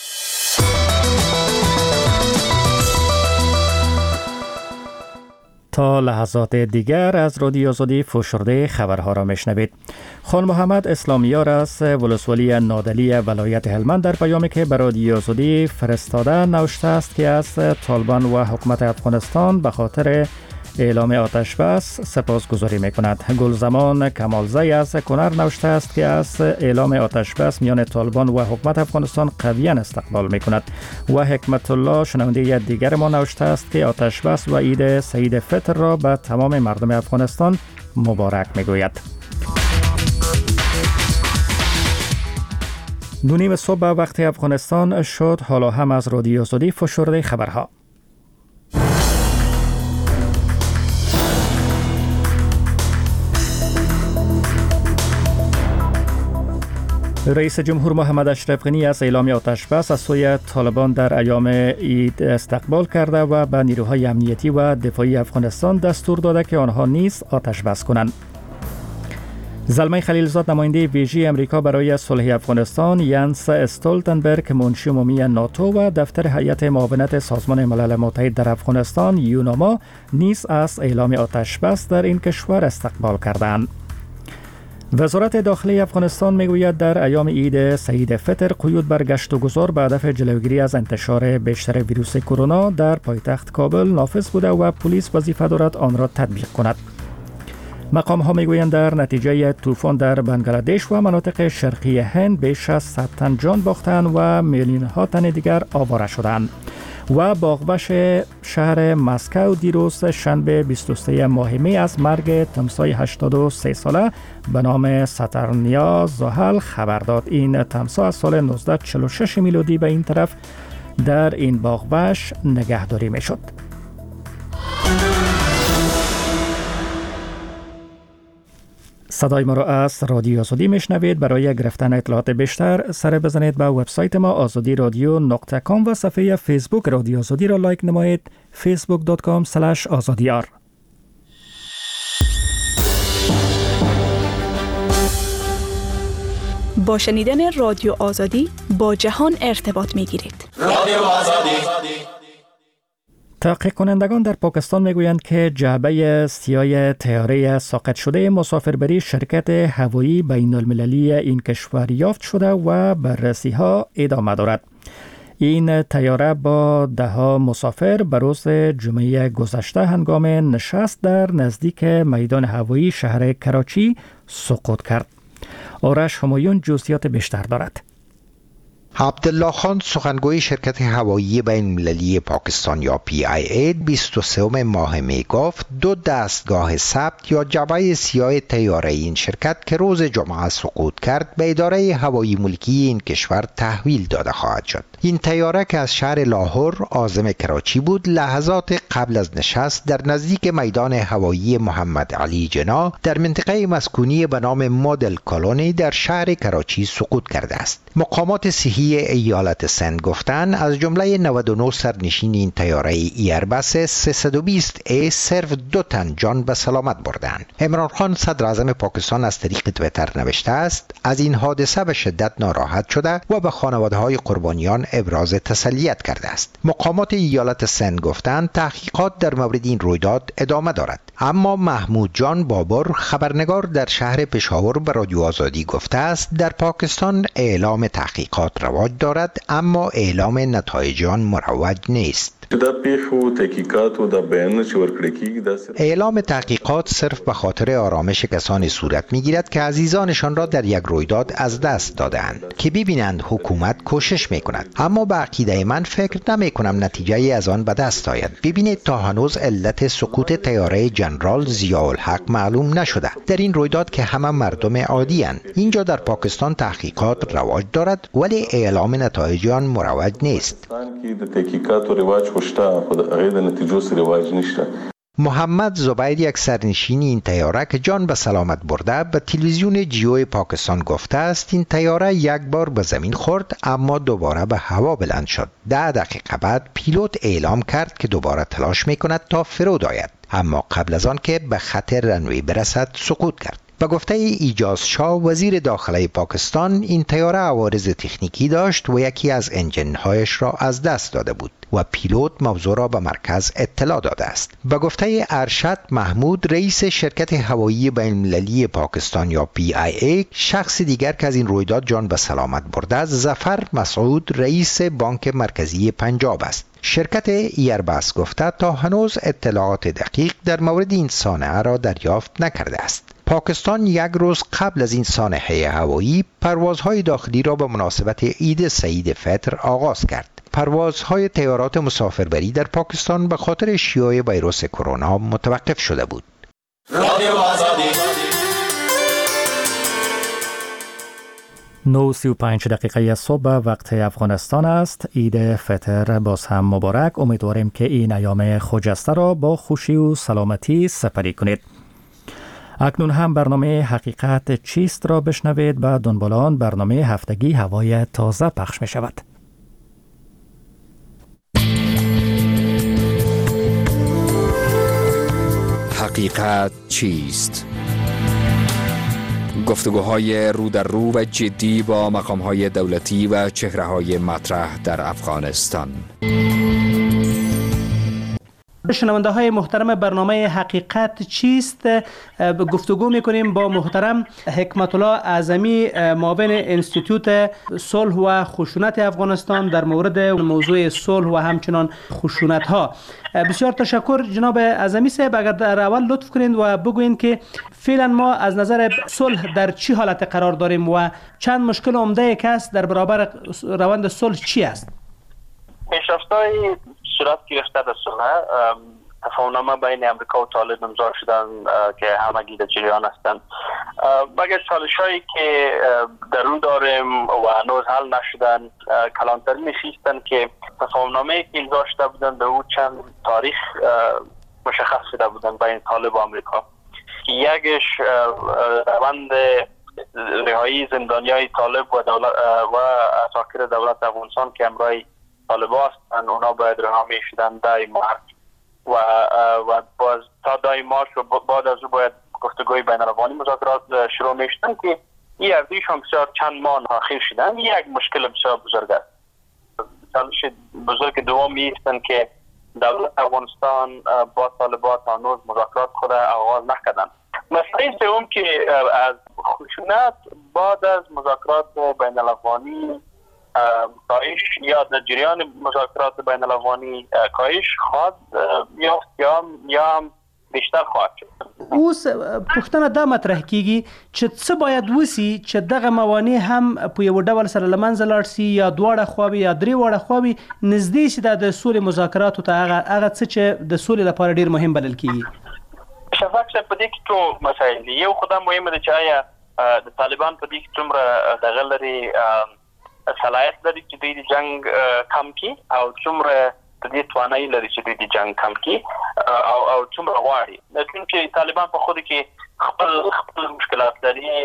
تا لحظات دیگر از رادیو آزادی فشرده خبرها را میشنوید. خان محمد اسلامیار از ولسوالی نادلی ولایت هلمند در پیامی که به رادیو آزادی فرستاده نوشته است که از طالبان و حکومت افغانستان به خاطر اعلام آتش بس سپاسگزاری میکند. گلزمان کمالزی از کنر نوشته است که از اعلام آتش بس میان طالبان و حکومت افغانستان قویاً استقبال میکند. و حکمت الله شنونده دیگر ما نوشته است که آتش بس و عید سعید فطر را به تمام مردم افغانستان مبارک میگوید. دو نیم صبح وقت افغانستان شد. حالا هم از رادیو آزادی فشرده خبرها. رئیس جمهور محمد اشرف غنی از اعلام آتش بس از سوی طالبان در ایام عید استقبال کرده و به نیروهای امنیتی و دفاعی افغانستان دستور داده که آنها نیز آتش بس کنند. زلمه خلیلزاد نماینده ویژه امریکا برای صلح افغانستان، ینس استولتنبرگ منشی عمومی ناتو و دفتر هیئت معاونت سازمان ملل متحد در افغانستان یوناما نیز از اعلام آتش بس در این کشور استقبال کردند. وزارت داخلی افغانستان میگوید در ایام عید سعید فطر قیود بر گشت و گذار به هدف جلوگیری از انتشار بیشتر ویروس کرونا در پایتخت کابل نافذ بوده و پلیس وظیفه دارد آن را تطبیق کند. مقام ها میگویند در نتیجه طوفان در بنگلادش و مناطق شرقی هند بیش از صد تن جان باختند و میلیون ها تن دیگر آواره شدند. و باغوش شهر مسکو دیروز شنبه بیست و سوم ماه می از مرگ تمسای هشتاد و سه ساله به نام ساترنیا زحل خبر داد. این تمسا از سال نوزده چهل و شش میلادی به این طرف در این باغوش نگهداری می شد. صدای ما را از رادیو آزادی میشنوید. برای گرفتن اطلاعات بیشتر سر بزنید به وبسایت ما آزادی رادیو نقطه کام و صفحه فیسبوک رادیو آزادی را لایک نمایید. فیسبوک دات کام اسلش آزادیار. با شنیدن رادیو آزادی با جهان ارتباط میگیرید. رادیو آزادی. تحقیق کنندگان در پاکستان میگویند که جعبه سیاه طیاره ساقط شده مسافربری شرکت هوایی بین المللی این کشور یافت شده و بررسی ها ادامه دارد. این طیاره با ده ها مسافر به روز جمعه گذشته هنگام نشست در نزدیک میدان هوایی شهر کراچی سقوط کرد. آرش همایون جزئیات بیشتر دارد. عبدالله خان سخنگوی شرکت هوایی بین المللی پاکستان یا پی آی ای بیست و سوم ماه می گفت دو دستگاه ثبت یا جعبه سیاه طیاره این شرکت که روز جمعه سقوط کرد به اداره هوایی ملکی این کشور تحویل داده خواهد شد. این طیاره که از شهر لاهور عازم کراچی بود لحظات قبل از نشست در نزدیک میدان هوایی محمد علی جنا در منطقه مسکونی به نام مدل کالونی در شهر کراچی سقوط کرده است. مقامات صحی ایالت سند گفتند از جمله نود و نه سرنشین این طیاره ایربس سیصد و بیست ای صرف دو تن جان به سلامت بردند. عمران خان صدر اعظم پاکستان از طریق توییتر نوشته است از این حادثه به شدت ناراحت شده و به خانواده‌های قربانیان ابراز تسلیت کرده است. مقامات ایالت سند گفتند تحقیقات در مورد این رویداد ادامه دارد. اما محمود جان بابر خبرنگار در شهر پشاور به رادیو آزادی گفته است در پاکستان اعلام تحقیقات رواج دارد، اما اعلام نتایج آن مروج نیست. اعلام تحقیقات صرف به خاطر آرامش کسانی صورت میگیرد که عزیزانشان را در یک رویداد از دست دادند که ببینند حکومت کوشش میکند، اما به عقیده من فکر نمی کنم نتیجه از آن به دست آید. ببینید تا هنوز علت سقوط طیاره جنرال ضیاءالحق معلوم نشده. در این رویداد که همه مردم عادی اند. اینجا در پاکستان تحقیقات رواج دارد ولی اعلام نتایج آن مروج نیست. محمد زبیر، یک سرنشین این طیاره که جان به سلامت برده، به تلویزیون جیو پاکستان گفته است این طیاره یک بار به زمین خورد اما دوباره به هوا بلند شد. ده دقیقه بعد پیلوت اعلام کرد که دوباره تلاش میکند تا فرود آید، اما قبل از آن که به خط رنوی برسد سقوط کرد. به گفته ایجاز شاه وزیر داخله پاکستان، این طیاره عوارض تکنیکی داشت و یکی از انجن‌هایش را از دست داده بود و پیلوت موضوع را به مرکز اطلاع داده است. به گفته ارشد محمود، رئیس شرکت هوایی بین‌المللی پاکستان یا پی آی ای، شخص دیگر که از این رویداد جان به سلامت برده است ظفر مسعود، رئیس بانک مرکزی پنجاب است. شرکت ایربس گفته تا هنوز اطلاعات دقیق در مورد این صانعه را دریافت نکرده است. پاکستان یک روز قبل از این سانحه هوایی پروازهای داخلی را به مناسبت عید سعید فطر آغاز کرد. پروازهای طیارات مسافربری در پاکستان به خاطر شیوع ویروس کرونا متوقف شده بود. رادیو آزادی نه و سی و پنج دقیقه صبح وقت افغانستان است. عید فطر باز هم مبارک. امیدواریم که این ایام خجسته را با خوشی و سلامتی سپری کنید. اکنون هم برنامه حقیقت چیست را بشنوید. به دنبال آن برنامه هفتگی هوای تازه پخش می شود. حقیقت چیست؟ گفتگوهای رو در رو و جدی با مقامهای دولتی و چهره‌های مطرح در افغانستان. شنونده های محترم برنامه حقیقت چیست، گفتگو میکنیم با محترم حکمت الله اعظمی، معاون انستیتوت صلح و خشونت افغانستان در مورد موضوع صلح و همچنان خشونت ها. بسیار تشکر جناب اعظمی صاحب. اگر در اول لطف کنید و بگویید که فعلا ما از نظر صلح در چی حالت قرار داریم و چند مشکل عمده که است در برابر روند صلح چی است؟ پیشرفت‌های صورت گرفته در صلح، تفاهم‌نامه بین امریکا و طالب امضا شدن که همگی در جریان هستند. مگر چالش‌هایی که در رو داریم و هنوز حل نشدن، کلانترین نیستند که تفاهم‌نامه‌ای که امضا شده بودند به او چند تاریخ مشخص شده بودند بین طالب و امریکا. یکیش روند رهایی زندانیای طالب و دولت و اساکر دولت افغانستان که امراه طالبان هستند، اونا باید رها میشدن دای مارچ و و باز تا دای مارچ و بعد از او باید گفتگوی بین الافغانی مذاکرات شروع میشدن که این اردیشون بسیار چند ماه تاخیر شدن. یک مشکل بسیار بزرگ است. چالش بزرگ دومی هستند که دولت افغانستان با طالبان هنوز مذاکرات خود آغاز نکردند. مسئله سوم که از خشونت بعد از مذاکرات بین الافغانی کاهش یا در جریان مذاکرات بین الافغانی کاهش خواهد یافت یا یا بیشتر خواهد شد. اوس پوښتنه دا مطرح کیږي چې څه باید وسی چې دغه موانع هم په یو ډول سره لمنځه لاړ سي یا دواړه خواوې یا درې واړه خواوې نږدې شي د سولې مذاکراتو ته هغه هغه څه چې د سولې لپاره ډیر مهم بلل کیږي. شفاف شه په دې کې ټول مسایل دي. یو خدای مهمه ده چې آیا د طالبان په دې کې څومره دغه لري صلاحیت لري چې دوی د جنگ کم کړي او څومره د دې توانایي لري چې دوی د جنگ کم کړي او او څومره غواړي. چې طالبان په خود کې خپل خپل مشکلات لري.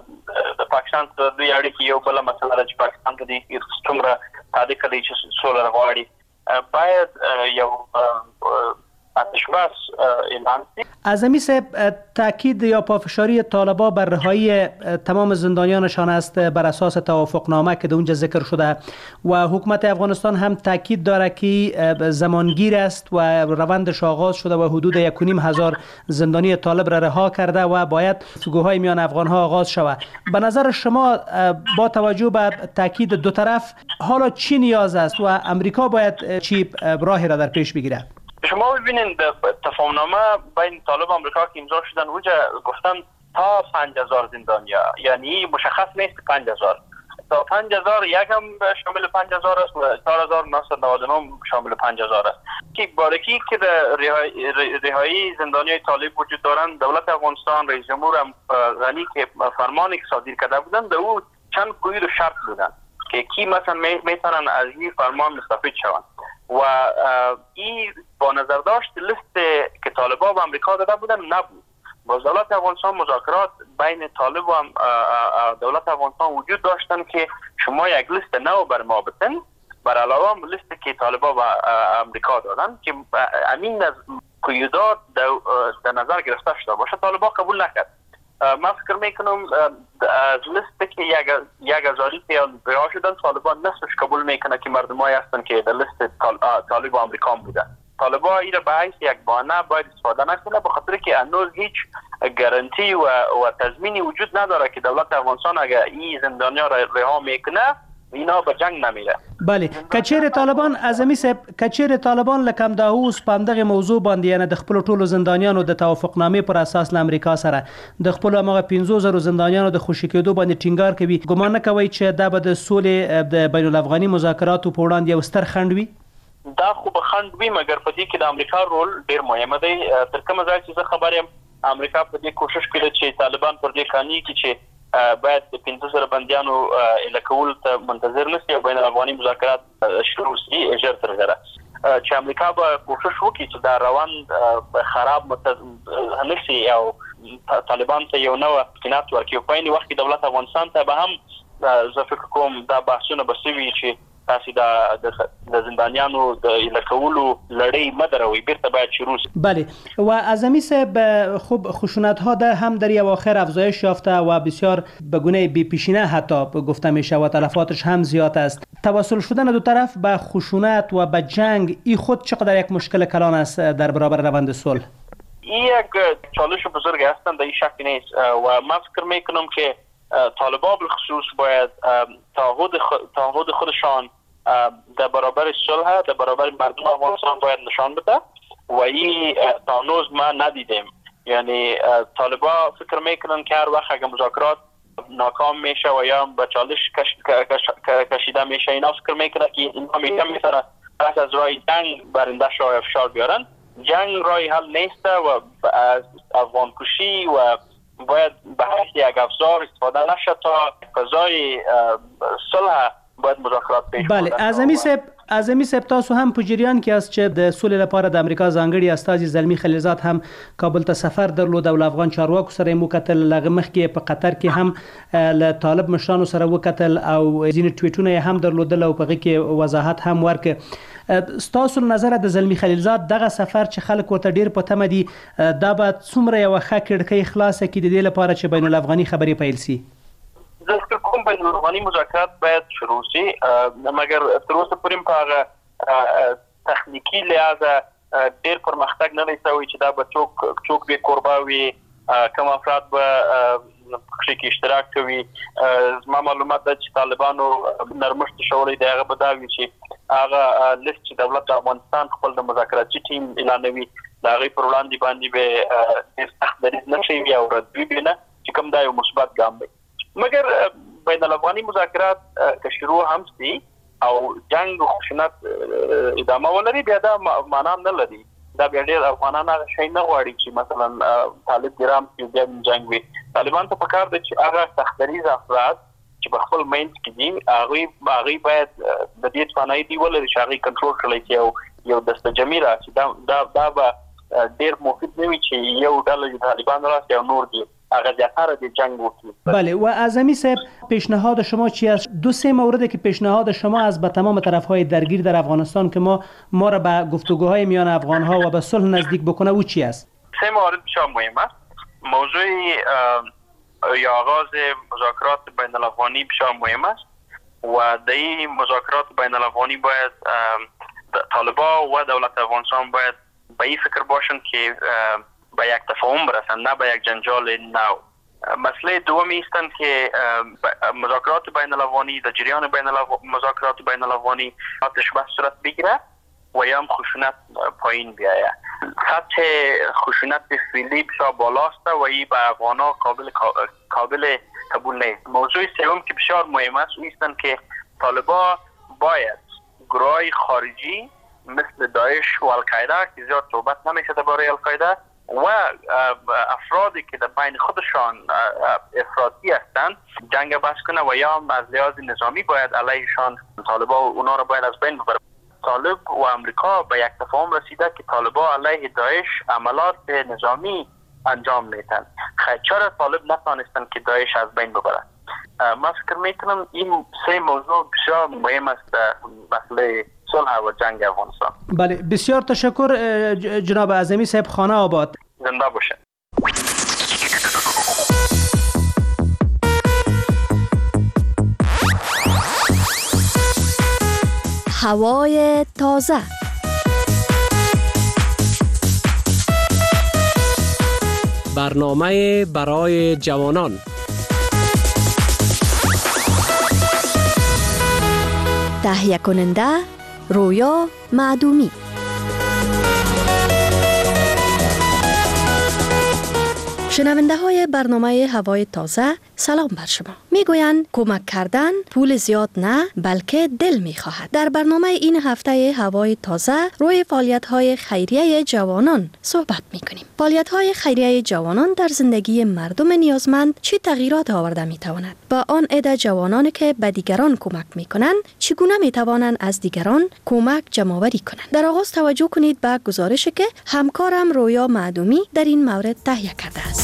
د پاکستان سره دوی اړیکې یو بل مسله ده چې پاکستان ته د څومره تعلق لري چې سوله غواړي. باید یو آتش بس اعلان شد. اعظمی صاحب تاکید یا پافشاری طالبان بر رهایی تمام زندانیانشان است بر اساس توافقنامه که در اونجا ذکر شده و حکومت افغانستان هم تاکید داره که زمانگیر است و روندش آغاز شده و حدود یک و نیم هزار زندانی طالب را رها کرده و باید گفتگوهای میان افغانها آغاز شود. به نظر شما با توجه به تاکید دو طرف حالا چی نیاز است و امریکا باید چی راهی را در پیش بگیره؟ شما ببینید تفاهمنامه بین طالب و امریکا که امضا شدن اونجا گفتن تا پنج هزار زندانیا، یعنی مشخص نیست پنج هزار تا پنج هزار، یک هم شامل پنج هزار است و چهار هزار و نهصد و نود و نه شامل پنج هزار است که بارکی که رهایی زندانیای طالب وجود دارند. دولت افغانستان رئیس جمهور غنی که فرمانی که صادر کرده بودند در او چند قید و شرط بودند که کی مثلا میتونن از این فرمان مستفید شوند و این با نظر داشت لیست که طالبان و امریکا داده بودن نبود. با دولت افغانستان مذاکرات بین طالب و دولت افغانستان وجود داشتن که شما یک لیست نو بر ما بتن بر علاوه لیستی که طالبان و امریکا دادن که امین از قیودات در نظر گرفته شده باشه. طالبان قبول نکرد. من فکر میکنم از لیستی که یک هزاری که رها شدن طالبان نصفش قبول میکنه که مردمایی هستن که در لیست طالب و امریکا بودن. طالبان این را به حیث یک بهانه باید استفاده نکنه به خاطر که هنوز هیچ گارانتی و و تضمینی وجود نداره که دولت افغانستان اگر این زندانیا را رها میکنه اینا به جنگ نمیره. بله کچیر طالبان اعظمی صاحب کچیر طالبان لکم داوس پاندغه موضوع باندې یعنی د خپل ټولو زندانیانو د توافقنامې پر اساس له امریکا سره د خپل هغه پنځه زره زندانیانو د خوشی کېدو باندې ټینګار کوي. ګمان نه کوي چې دا به د سولې د بین الافغاني مذاکراتو په وړاندې یو ستر خنډ وي؟ دا خو به خنډ وي مګر په دې کې د امریکا رول ډیر مهم دی. تر کومه ځای چې زه خبر یم امریکا په دې کوشش کوي چې طالبان پر دې قانوني کې چې باید د پنځه زره بندیانو الکول ته منتظر نشي او بین الافغاني مذاکرات شروع شي ژر تر ژره چې امریکا به کوشش وکړي چې دا روان خراب نشي او طالبان ته یو نوې امکانات ورکړي. په عین وخت کې دولت افغانستان ته به هم زه فکر کوم دا بحثونه به سوي چې تاسو د زندانیانو د الکولو لړۍ مدروي بیرته باید شروع شي. بله و اعظمی صاحب خوب خشونت ها در هم در اواخر افزایش یافته و بسیار به گونه بی پیشینه حتی گفته میشه و تلفاتش هم زیاد است. توسل شدن دو طرف به خشونت و به جنگ این خود چقدر یک مشکل کلان است در برابر روند صلح؟ این یک چالش بزرگ هستند در این شک نیست و من فکر میکنم که طالبان بالخصوص باید تعهد تعهد خودشان در برابر صلح در برابر مردم افغانستان باید نشان بده و این تا هنوز ما ندیدیم. یعنی طالبان فکر میکنن که هر وقت اگه مذاکرات ناکام میشه و یا به چالش کشیده میشه اینا فکر میکنن که اینا میتونن میتونن از راه جنگ برنده شاه افشار بیارن. جنگ راه حل نیست و از افغان کشی و باید به حیث یک افزار استفاده نشه تا فضای صلح باید مذاکرات پیش بره. بله اعظمی صاحب اعظمی صاحب تاسو هم په جریان کې است چې د سولې لپاره د امریکا ځانګړي استازي زلمی خلیلزاد هم کابل ته سفر درلود او افغان چارواکو سره مو کتل. لغه مخکې په قطر کې هم له طالب مشرانو سره وکتل او ځینې ټویټونه هم درلودل او په هغه کې وضاحت هم ورک. ستاسو نظر د زلمی خلیلزاد دغه سفر چې خلک ورته ډیر په تمه دي دا به څومره یو ښه کړکۍ خلاصه کړي د دې لپاره چې بین الافغاني خبرې پیل شي؟ زه فکر کوم بین الافغاني مذاکرات باید شروع شي مګر تر اوسه پورې په هغه تخنیکی لحاظ ډیر پرمختګ نه دی شوی چې دا به څوک څوک به قربا وي کوم افراد به پکې کې اشتراک کوي. زما معلومات ده چې طالبانو نرمښت شوړی دی هغه به دا وي چې هغه لیست چې دولت افغانستان خپل د مذاکراتي ټیم اعلانوي د هغې پر وړاندې باندې به ډېر سخت دریځ نه شي او ردوي به نه چې کوم دا یو مثبت ګام دی. مګر بین الافغاني مذاکرات که شروع هم شي او جنگ و خشونت ادامه ولري بیا دا معنا نه لري. دا بیا ډېر افغانان هغه شی نه غواړي چې مثلا طالب ګرام چې بیا جنگ وي. طالبان ته پکار دی چې هغه سختدریز افراد چې په خپل منځ کې دي هغوی هغوی باید د دې توانایي دی ولري چې هغوی کنټرول کړی چې یو یو دسته جمعي راشي. دا دا دا به ډېر مفید نه وي چې یو ډله د طالبان راشي او نور دي اغذیتر دی جنگ بود. بله و اعظمی صاحب پیشنهاد شما چی است؟ دو سه مورد که پیشنهاد شما از به تمام طرف‌های درگیر در افغانستان که ما ما را به گفتگوهای میان افغان‌ها و به صلح نزدیک بکنه او چی است؟ سه مورد بسیار مهم است. موضوع یا آغاز مذاکرات بین الافغانی بسیار مهم است و در این مذاکرات بین الافغانی باید طالبان و دولت افغانستان باید به این فکر باشند که به یک تفاهم برسند، نه به یک جنجال نو. مسئله دومی است که مذاکرات بین الافغانی در جریان بین مذاکرات بین الافغانی آتش بس صورت بگیره و یا هم خشونت پایین بیاید. سطح خشونت فعلی بسیار بالاست و این به افغانا قابل قابل قبول نیست. موضوع سوم که بسیار مهم است او است که طالبان باید گروه خارجی مثل داعش و القاعده که زیاد صحبت نمیشه درباره القاعده و افرادی که در بین خودشان افراطی هستند جنگ بس کنه و یا از لحاظ نظامی باید علیهشان طالبان اونا را باید از بین ببره. طالب و امریکا به یک تفاهم رسیده که طالبان علیه داعش عملات نظامی انجام میتن. چرا طالب نتانستن که داعش از بین ببرن؟ من فکر میکنم این سه موضوع بسیار مهم است در مسئله صلح و جنگ افغانستان. بله بسیار تشکر جناب اعظمی صاحب. خانه آباد. زنده باشه. هوای تازه. برنامه برای جوانان. تهیه کننده رویا معدومی. شنونده های برنامه هوای تازه سلام بر شما. میگویند کمک کردن پول زیاد نه بلکه دل میخواهد. در برنامه این هفته هوای تازه روی فعالیت های خیریه جوانان صحبت میکنیم. فعالیت های خیریه جوانان در زندگی مردم نیازمند چه تغییرات آورده میتواند؟ با آن عده جوانانی که به دیگران کمک میکنند چگونه میتوانند از دیگران کمک جمع‌آوری کنند؟ در آغاز توجه کنید به گزارشی که همکارم رویا معدومی در این مورد تهیه کرده است.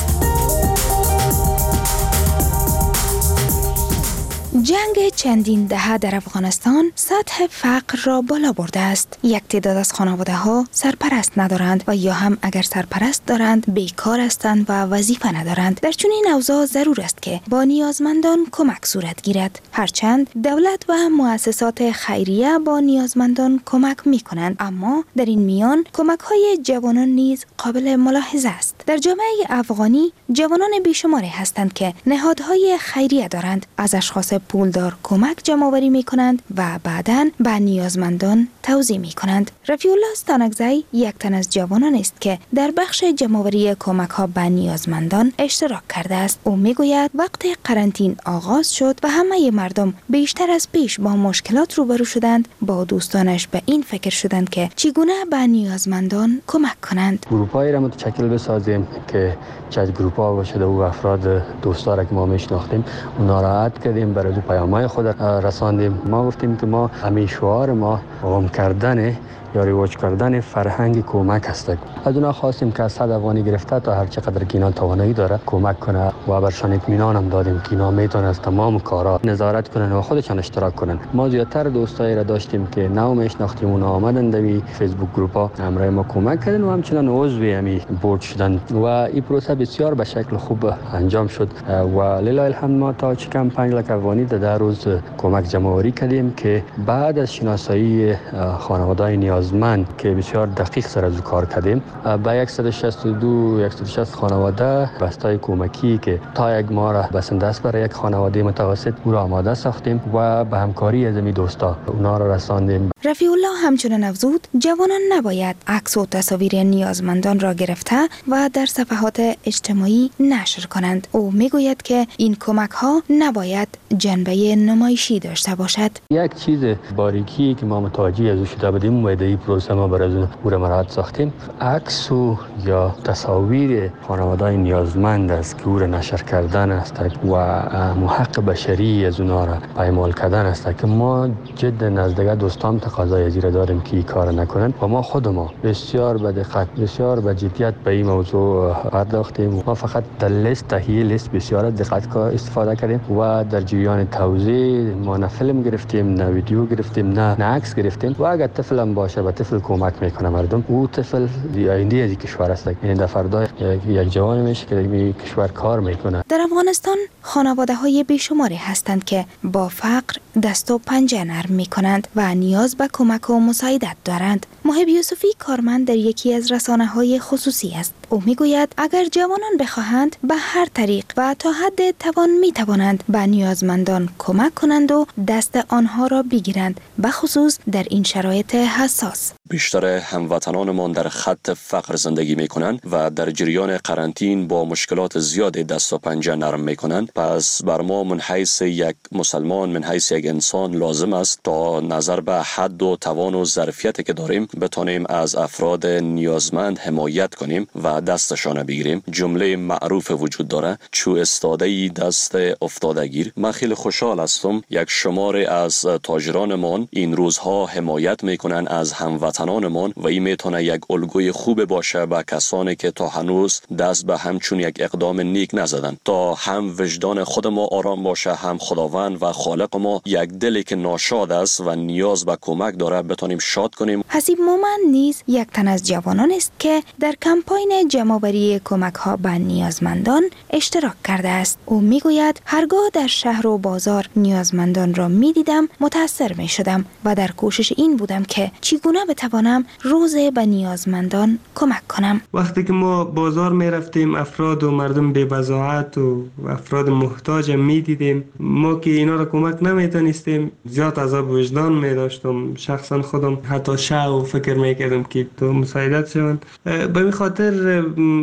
جنگ چندین دهه در افغانستان سطح فقر را بالا برده است. یک تعداد از خانواده ها سرپرست ندارند و یا هم اگر سرپرست دارند بیکار هستند و وظیفه ندارند. در چنین اوضاع ضرور است که با نیازمندان کمک صورت گیرد. هرچند دولت و مؤسسات خیریه با نیازمندان کمک می کنند، اما در این میان کمک های جوانان نیز قابل ملاحظه است. در جامعه افغانی جوانان بیشماری هستند که نهادهای خیریه دارند، از اشخاص پولدار کمک جمع‌آوری می‌کنند و بعداً به نیازمندان توزیع می‌کنند. رفیع الله استانکزی یک تن از جوانان است که در بخش جمع‌آوری کمک‌ها به نیازمندان اشتراک کرده است. او می‌گوید وقتی قرنطینه آغاز شد و همه مردم بیشتر از پیش با مشکلات روبرو شدند، با دوستانش به این فکر شدند که چگونه به نیازمندان کمک کنند. گروپ‌هایی را متشکل بسازیم که چند گروپ‌ها باشه و افراد دوست‌ها که ما می‌شناختیم اونا را عد کردیم، برای دو پیام‌های خود رساندیم. ما گفتیم که ما همین شعار ما قوم کردن یا رواج کردن فرهنگ کمک است. از اونا خواستیم که از صد افغانی گرفته تا هر چقدر که اینا توانایی داره کمک کنه و برشان اطمینان هم دادیم که اینا میتونن از تمام کارا نظارت کنن و خودشان اشتراک کنن. ما زیادتر دوستایی را داشتیم که نو میشناختیم، اونا آمدن در فیسبوک گروپ ها همراه ما کمک کردن و همچنان عضو همی بورد شدن و این پروسه بسیار به شکل خوب انجام شد و لله الحمد ما تا چکم پنج لک افغانی در روز کمک جمع‌آوری کردیم که بعد از شناسایی خانواده‌های نیازمند که بسیار دقیق سر از کار کردیم با صد و شصت و دو صد و شصت خانواده بستای کمکی که تا یک ماه را بسنده است برای یک خانواده متوسط او را آماده ساختیم و به همکاری از می دوستا اونا را رساندیم. رفیع الله همچنین افزود جوانان نباید عکس و تصاویر نیازمندان را گرفته و در صفحات اجتماعی نشر کنند. او میگوید که این کمک ها نباید جنبه نمایشی داشته باشد. یک چیز باریکی که ما متوجه از او شده بودیم و در پروسه ما برای او را مراحت ساختیم، عکس یا تصاویر خانواده‌های نیازمند است که او را نشر کردن است و حق بشری از اونا را پایمال کردن است که ما جد نزدیک دوستان تقاضای از را داریم که این کار نکنن و ما خود ما بسیار به دقت بسیار به جدیت به این موضوع پرداختیم. ما فقط در لیست تهیه لیست بسیار دقت استفاده کردیم و در جریان توزیع ما نه فیلم گرفتیم نه ویدیو گرفتیم نه نه عکس گرفتیم و اگر طفل هم باشه به طفل کمک میکنه مردم. او طفل آینده از کشور است، یعنی در فردا یک جوان میشه که در کشور کار میکنه. در افغانستان خانواده های بیشماری هستند که با فقر دست و پنجه نرم میکنند و نیاز به کمک و مساعدت دارند. محب یوسفی کارمند در یکی از رسانه های خصوصی است. او میگوید اگر جوانان بخواهند به هر طریق و تا حد توان میتوانند به نیازمندان کمک کنند و دست آنها را بگیرند، به خصوص در این شرایط حساس. بیشتر هموطنانمان در خط فقر زندگی میکنند و در جریان قرنطین با مشکلات زیاد دست و پنجه نرم میکنند. پس بر ما من حیث یک مسلمان، من حیث یک انسان لازم است تا نظر به حد و توان و ظرفیتی که داریم بتانیم از افراد نیازمند حمایت کنیم و دستشان بگیریم. جمله معروف وجود داره، چو استاده‌ای دست افتادگیر. من خیلی خوشحال هستم یک شمار از تاجرانمان این روزها حمایت میکنن از هموطنانمان و این میتونه یک الگوی خوب باشه به کسانی که تا هنوز دست به همچون یک اقدام نیک نزدن، تا هم وجدان خود ما آرام باشه، هم خداوند و خالق ما یک دلی که ناشاد است و نیاز به کمک داره بتونیم شاد کنیم. حسیب مومن نیز یک تن از جوانان است که در کمپاین جمع‌آوری کمک ها به نیازمندان اشتراک کرده است. او میگوید هرگاه در شهر و بازار نیازمندان را میدیدم متاثر می شدم و در کوشش این بودم که چگونه بتوانم روز به نیازمندان کمک کنم. وقتی که ما بازار می رفتیم افراد و مردم بی بضاعت و افراد محتاج می دیدیم، ما که اینا را کمک نمیتونستیم زیاد عذاب وجدان می داشتم. شخصا خودم حتی شع و فکر می کردم که تو مساعدت شوند. به این خاطر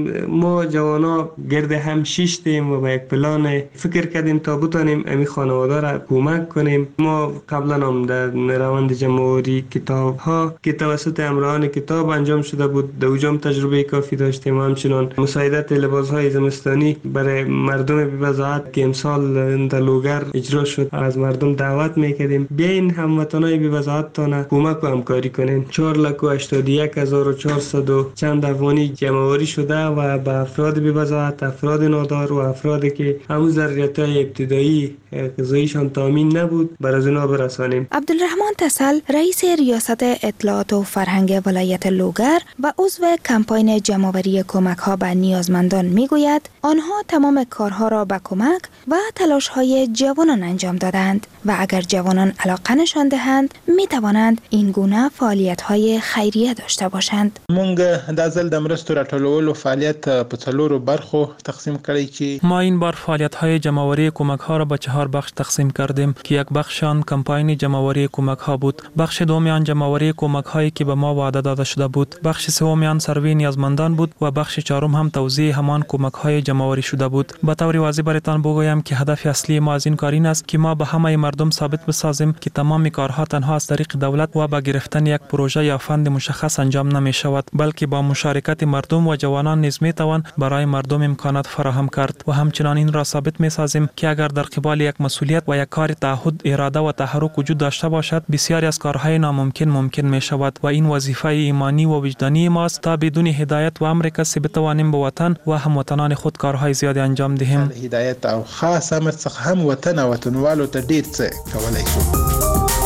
ما جوانا گرد هم شیشتیم و به یک پلان فکر کردیم تا بتانیم امی خانواده را کمک کنیم. ما قبلا هم در روند جمع‌آوری کتاب ها که توسط امراهان کتاب انجام شده بود، در اوجام تجربه کافی داشتیم. همچنان مساعدت لباس های زمستانی برای مردم بی بضاعت که امسال در لوگر اجرا شد، از مردم دعوت میکردیم بیاین هموطنای بی بضاعت تان کمک و همکاری کنین. چهار لک و هشتاد و یک هزار و چهارصد و چند افغانی جمع‌آوری شده و به افراد بی بضاعت، افراد نادار و افرادی که همون ضروریات‌های ابتدایی غذاییشان تامین نبود بر از اونا برسانیم. عبدالرحمن تسل رئیس ریاست اطلاعات و فرهنگ ولایت لوگر و عضو کمپاین جمع‌آوری کمک ها به نیازمندان میگوید آنها تمام کارها را به کمک و تلاش های جوانان انجام دادند و اگر جوانان علاقه نشان دهند می توانند این گونه فعالیت های خیریه داشته باشند. مونږ د ځل د مرستو راټولولو فعالیت په څلورو برخو تقسیم کړی چې ما این بار فعالیت های جمع‌آوری کمک ها را به چهار بخش تقسیم کردیم که یک بخش آن کمپاین جمع‌آوری کمک ها بود، بخش دوم آن جمع‌آوری کمک هایی که به ما وعده داده شده بود، بخش سوم آن سروی نیازمندان بود و بخش چهارم هم توزیع همان کمک های جمع‌آوری شده بود. به طور واضح براتان بگویم که هدف اصلی ما از این کار این است که ما به همه مردم ثابت بسازیم که تمام کارها تنها از طریق دولت و با گرفتن یک پروژه یا فند مشخص انجام نمی شود، بلکه با مشارکت مردم و جوانان نیز می توان برای مردم امکانات فراهم کرد و همچنان این را ثابت می سازیم که اگر در قبال یک مسئولیت و یک کار تعهد، اراده و تحرک وجود داشته باشد، بسیاری از کارهای ناممکن ممکن می شود و این وظیفه ایمانی و وجدانی ماست تا بدون هدایت و امر کسی بتوانیم به وطن و هموطنان خود کارهای زیاد انجام دهیم. هدایت او خاص امر څخه هم وطن او وطنوالو ته ډیر څه کولای شو.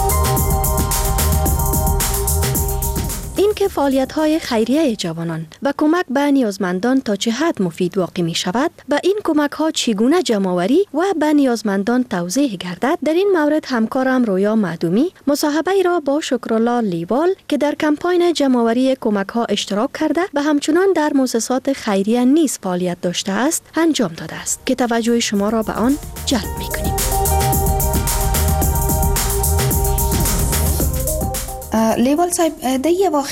این که فعالیت‌های خیریه جوانان و کمک به نیازمندان تا چه حد مفید واقع می شود، به این کمک‌ها چگونه جمع‌آوری و به نیازمندان توضیح گردد، در این مورد همکارم رویا معدومی مصاحبه را با شکرالله لیوال که در کمپاین جمع‌آوری کمک‌ها اشتراک کرده و همچنان در مؤسسات خیریه نیز فعالیت داشته است انجام داده است که توجه شما را به آن جلب می‌کنیم. لیوال صاحب، در یه واخر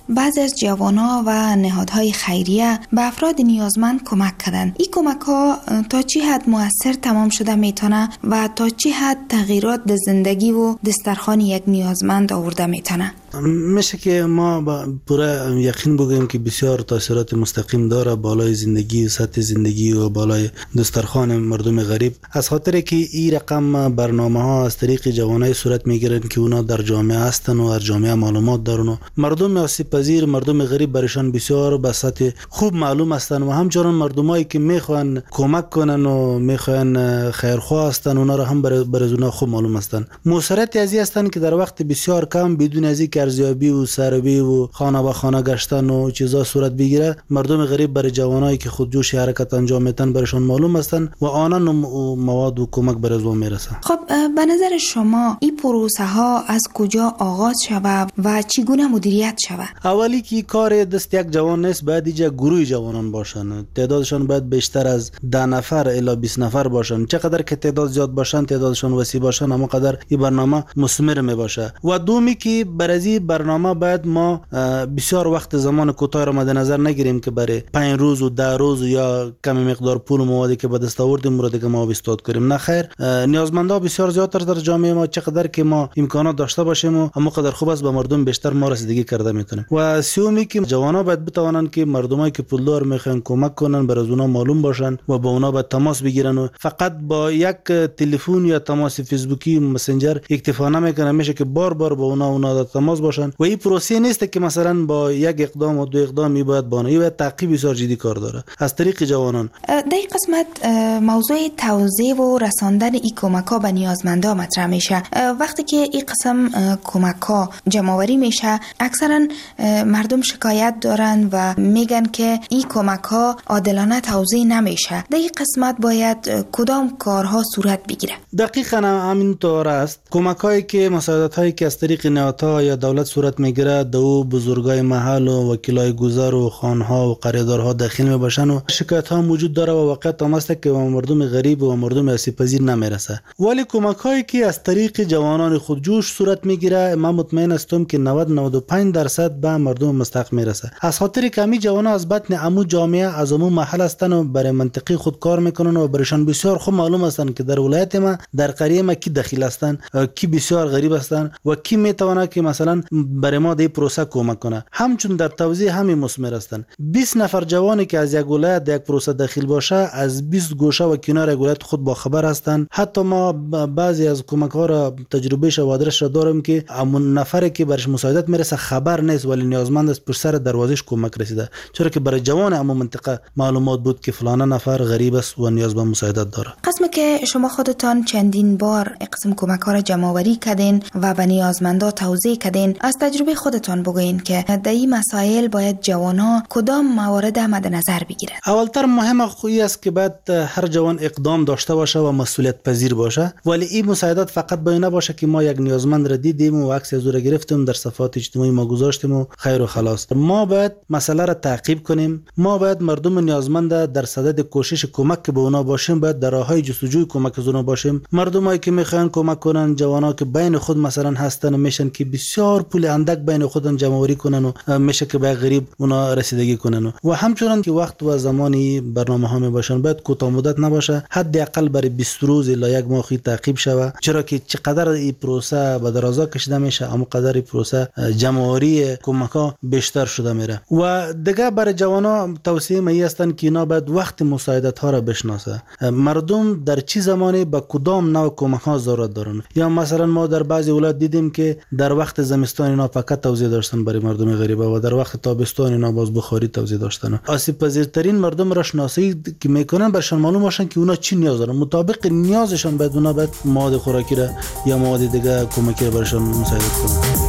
بعضی از جوانان و نهادهای خیریه به افراد نیازمند کمک کردند. این کمک ها تا چی حد مؤثر تمام شده میتونه و تا چی حد تغییرات در زندگی و دسترخوان یک نیازمند آورده میتونه؟ میشه که ما با پورا یقین بگیم که بسیار تاثیرات مستقیم داره بالای زندگی و سطح زندگی و بالای دسترخوان مردم غریب، از خاطر که این رقم برنامه ها از طریق جوانای صورت میگیرن که اونا در جامعه هستن و از جامعه معلومات دارن و مردم آسیب پذیر، مردم غریب برشان بسیار به سطح خوب معلوم هستن و همچنان مردمایی که میخوان کمک کنن و میخوان خیرخواه هستن اونا را هم بر از اونا خوب معلوم هستن. موثریت ازی هستن که در وقت بسیار کم بدون از اینکه ارزیابی و سروی و خانه به خانه گشتن و چیزا صورت بگیره، مردم غریب برای جوانایی که خودجوش حرکت انجام میتن برشان معلوم هستن و آنان مواد و کمک بر از اون میرسه. خب به نظر شما این پروسه ها از کجا آغاز شوه و چگونه مدیریت شوه؟ اولی که کار دست یک جوان نیست، باید اینجا گروه جوانان باشن، تعدادشان باید بیشتر از ده نفر الی بیست نفر باشن. چقدر که تعداد زیاد باشن، تعدادشان وسیع باشن، اما قدر این برنامه مثمر می باشه. و دومی که برای برنامه باید ما بسیار وقت زمان کوتاه را مد نظر نگیریم که برای پنج روز و ده روز یا کمی مقدار پول و موادی که به دست آوردیم رو دیگه ما استفاده کنیم. نه خیر، نیازمندها بسیار زیادتر در جامعه ما، چقدر که ما امکانات داشته باشیم و اما قدر خوب است به مردم بیشتر ما رسیدگی کرده میتونیم. و سومی که جوانا باید بتوانن که مردمایی که پولدار میخوان کمک کنن بر از اونا معلوم باشن و با اونا باید تماس بگیرن و فقط با یک تلفن یا تماس فیسبوکی و مسنجر اکتفا نمیکنه، میشه که بار بار با اونا اونا تماس باشن. و این پروسه نیست که مثلا با یک اقدام و دو اقدامی باید بانه، باید تعقیب بسیار جدی کار داره از طریق جوانان. در این قسمت موضوع توزیع و رساندن این کمک ها به نیازمندا مطرح میشه. وقتی که این قسم کمک ها جمع آوری میشه، اکثرا مردم شکایت دارن و میگن که این کمک ها عادلانه توزیع نمیشه. در این قسمت باید کدام کارها صورت بگیره؟ دقیقاً همینطور است. کمک هایی که مساعدت هایی که از طریق نهادها یا دولت صورت میگیره، دو بزرگای محل و وکیلای گذر و خانها و قراردادها داخل میباشن و شکایت ها موجود داره و واقعیت هم است که مردم غریب و مردم آسیب پذیر نمیرسه. ولی کمک هایی که از طریق جوانان خودجوش صورت میگیره، من مطمئن هستم که نود نود و پنج درصد به مردم مستحق میرسه. از خاطر که همین جوانا از بطن عمو جامعه از عمو محل هستن و برای منطقه خود کار میکنن و برشان بسیار خوب معلوم هستن که در ولایت ما، در قریه ما کی دخیل هستن، کی بسیار غریب هستن و کی میتونه که مثلا برای ما در پروسه کمک کنه. همچون در توزیع همین مثمر هستن. بیست نفر جوانی که از یک ولایت در یک پروسه داخل باشه، از بیست گوشه و کنار ولایت خود با خبر هستن. حتی ما بعضی از کمک ها را تجربه و آدرس را داریم که همون نفری که برش مساعدت میرسه خبر نیست ولی نیازمند است، پر سر دروازش کمک رسیده، چرا که برای جوان همون منطقه معلومات بود که فلان نفر غریب است و نیاز به مساعدت داره. قسمی که شما خودتان چندین بار قسم کمک ها را جمع آوری کردین و به نیازمندا توزیع کردین، از تجربه خودتان بگوین که در این مسائل باید جوانا کدام موارد مد نظر بگیرن؟ اولتر مهم خویی است که باید هر جوان اقدام داشته باشه و مسئولیت پذیر باشه. ولی این مساعدت فقط باید نباشه که ما یک نیازمند را دیدیم و عکس از او را گرفتیم در صفحات اجتماعی ما گذاشتیم و خیر و خلاص. ما باید مسئله را تعقیب کنیم. ما باید مردم نیازمند در صدد کوشش کمک به اونا باشیم، باید در راههای جستجوی کمک از اونا باشیم. مردمایی که میخوان کمک کنن، جوانا که بین خود مثلا هستن میشن که بسیار پول اندک بین خودن جمع آوری کنن و میشه که به غریب اونا رسیدگی کنن. و همچنین که وقت و زمانی برنامه ها می باشن باید کوتاه مدت نباشه، حداقل برای بیست روز الی یک ماه تعقیب شوه، چرا که چقدر این پروسه به درازا کشیده میشه اما قدر این پروسه جمع آوری کمک ها بیشتر شده میره. و دیگه برای جوانا توصیه می هستن که اینا باید وقت مساعدت ها را بشناسه، مردم در چه زمانی به کدام نوع کمک ها ضرورت دارن. یا مثلا ما در بعضی ولایت دیدیم که در وقت زمستان اینا فقط توزیع داشتن برای مردم غریبه و در وقت تابستان اینا باز بخاری توزیع داشتن. آسیب پذیرترین مردم را شناسایی که میکنن برشان معلوم باشن که اونا چی نیاز دارن، مطابق نیازشان باید اونا باید مواد خوراکی را یا مواد دیگه کمکی را برشان مساعدت کنن.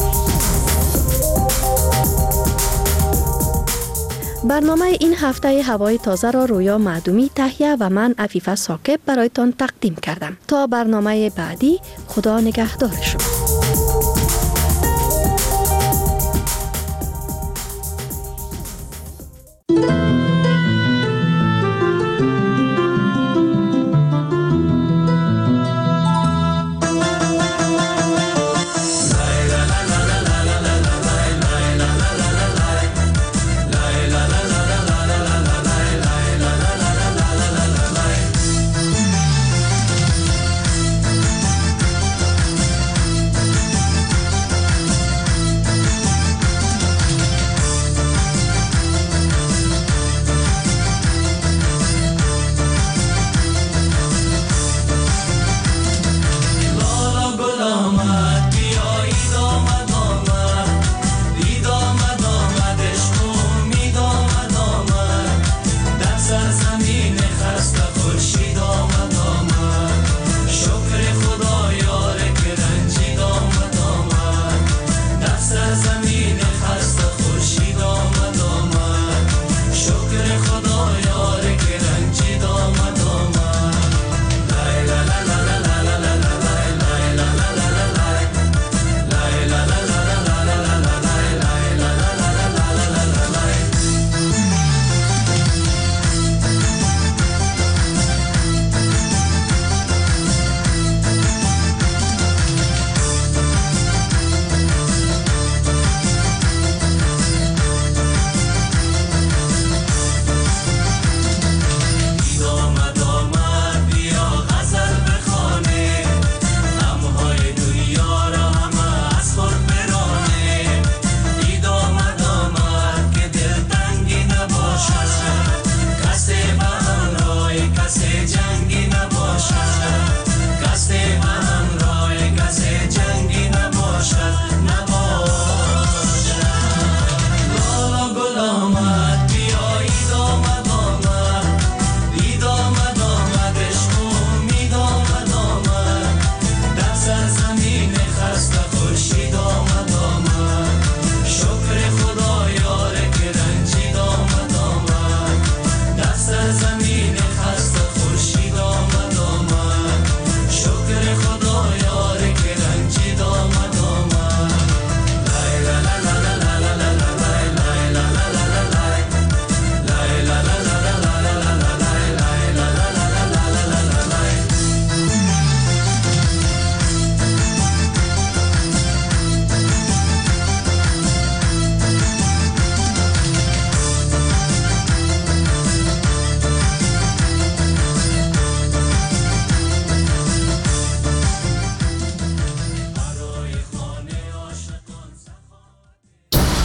برنامه این هفته هوای تازه را رویا معدومی تهیه و من عفیفه ثاقب برایتان تقدیم کردم. تا برنامه بعدی، خدا نگهدار شما.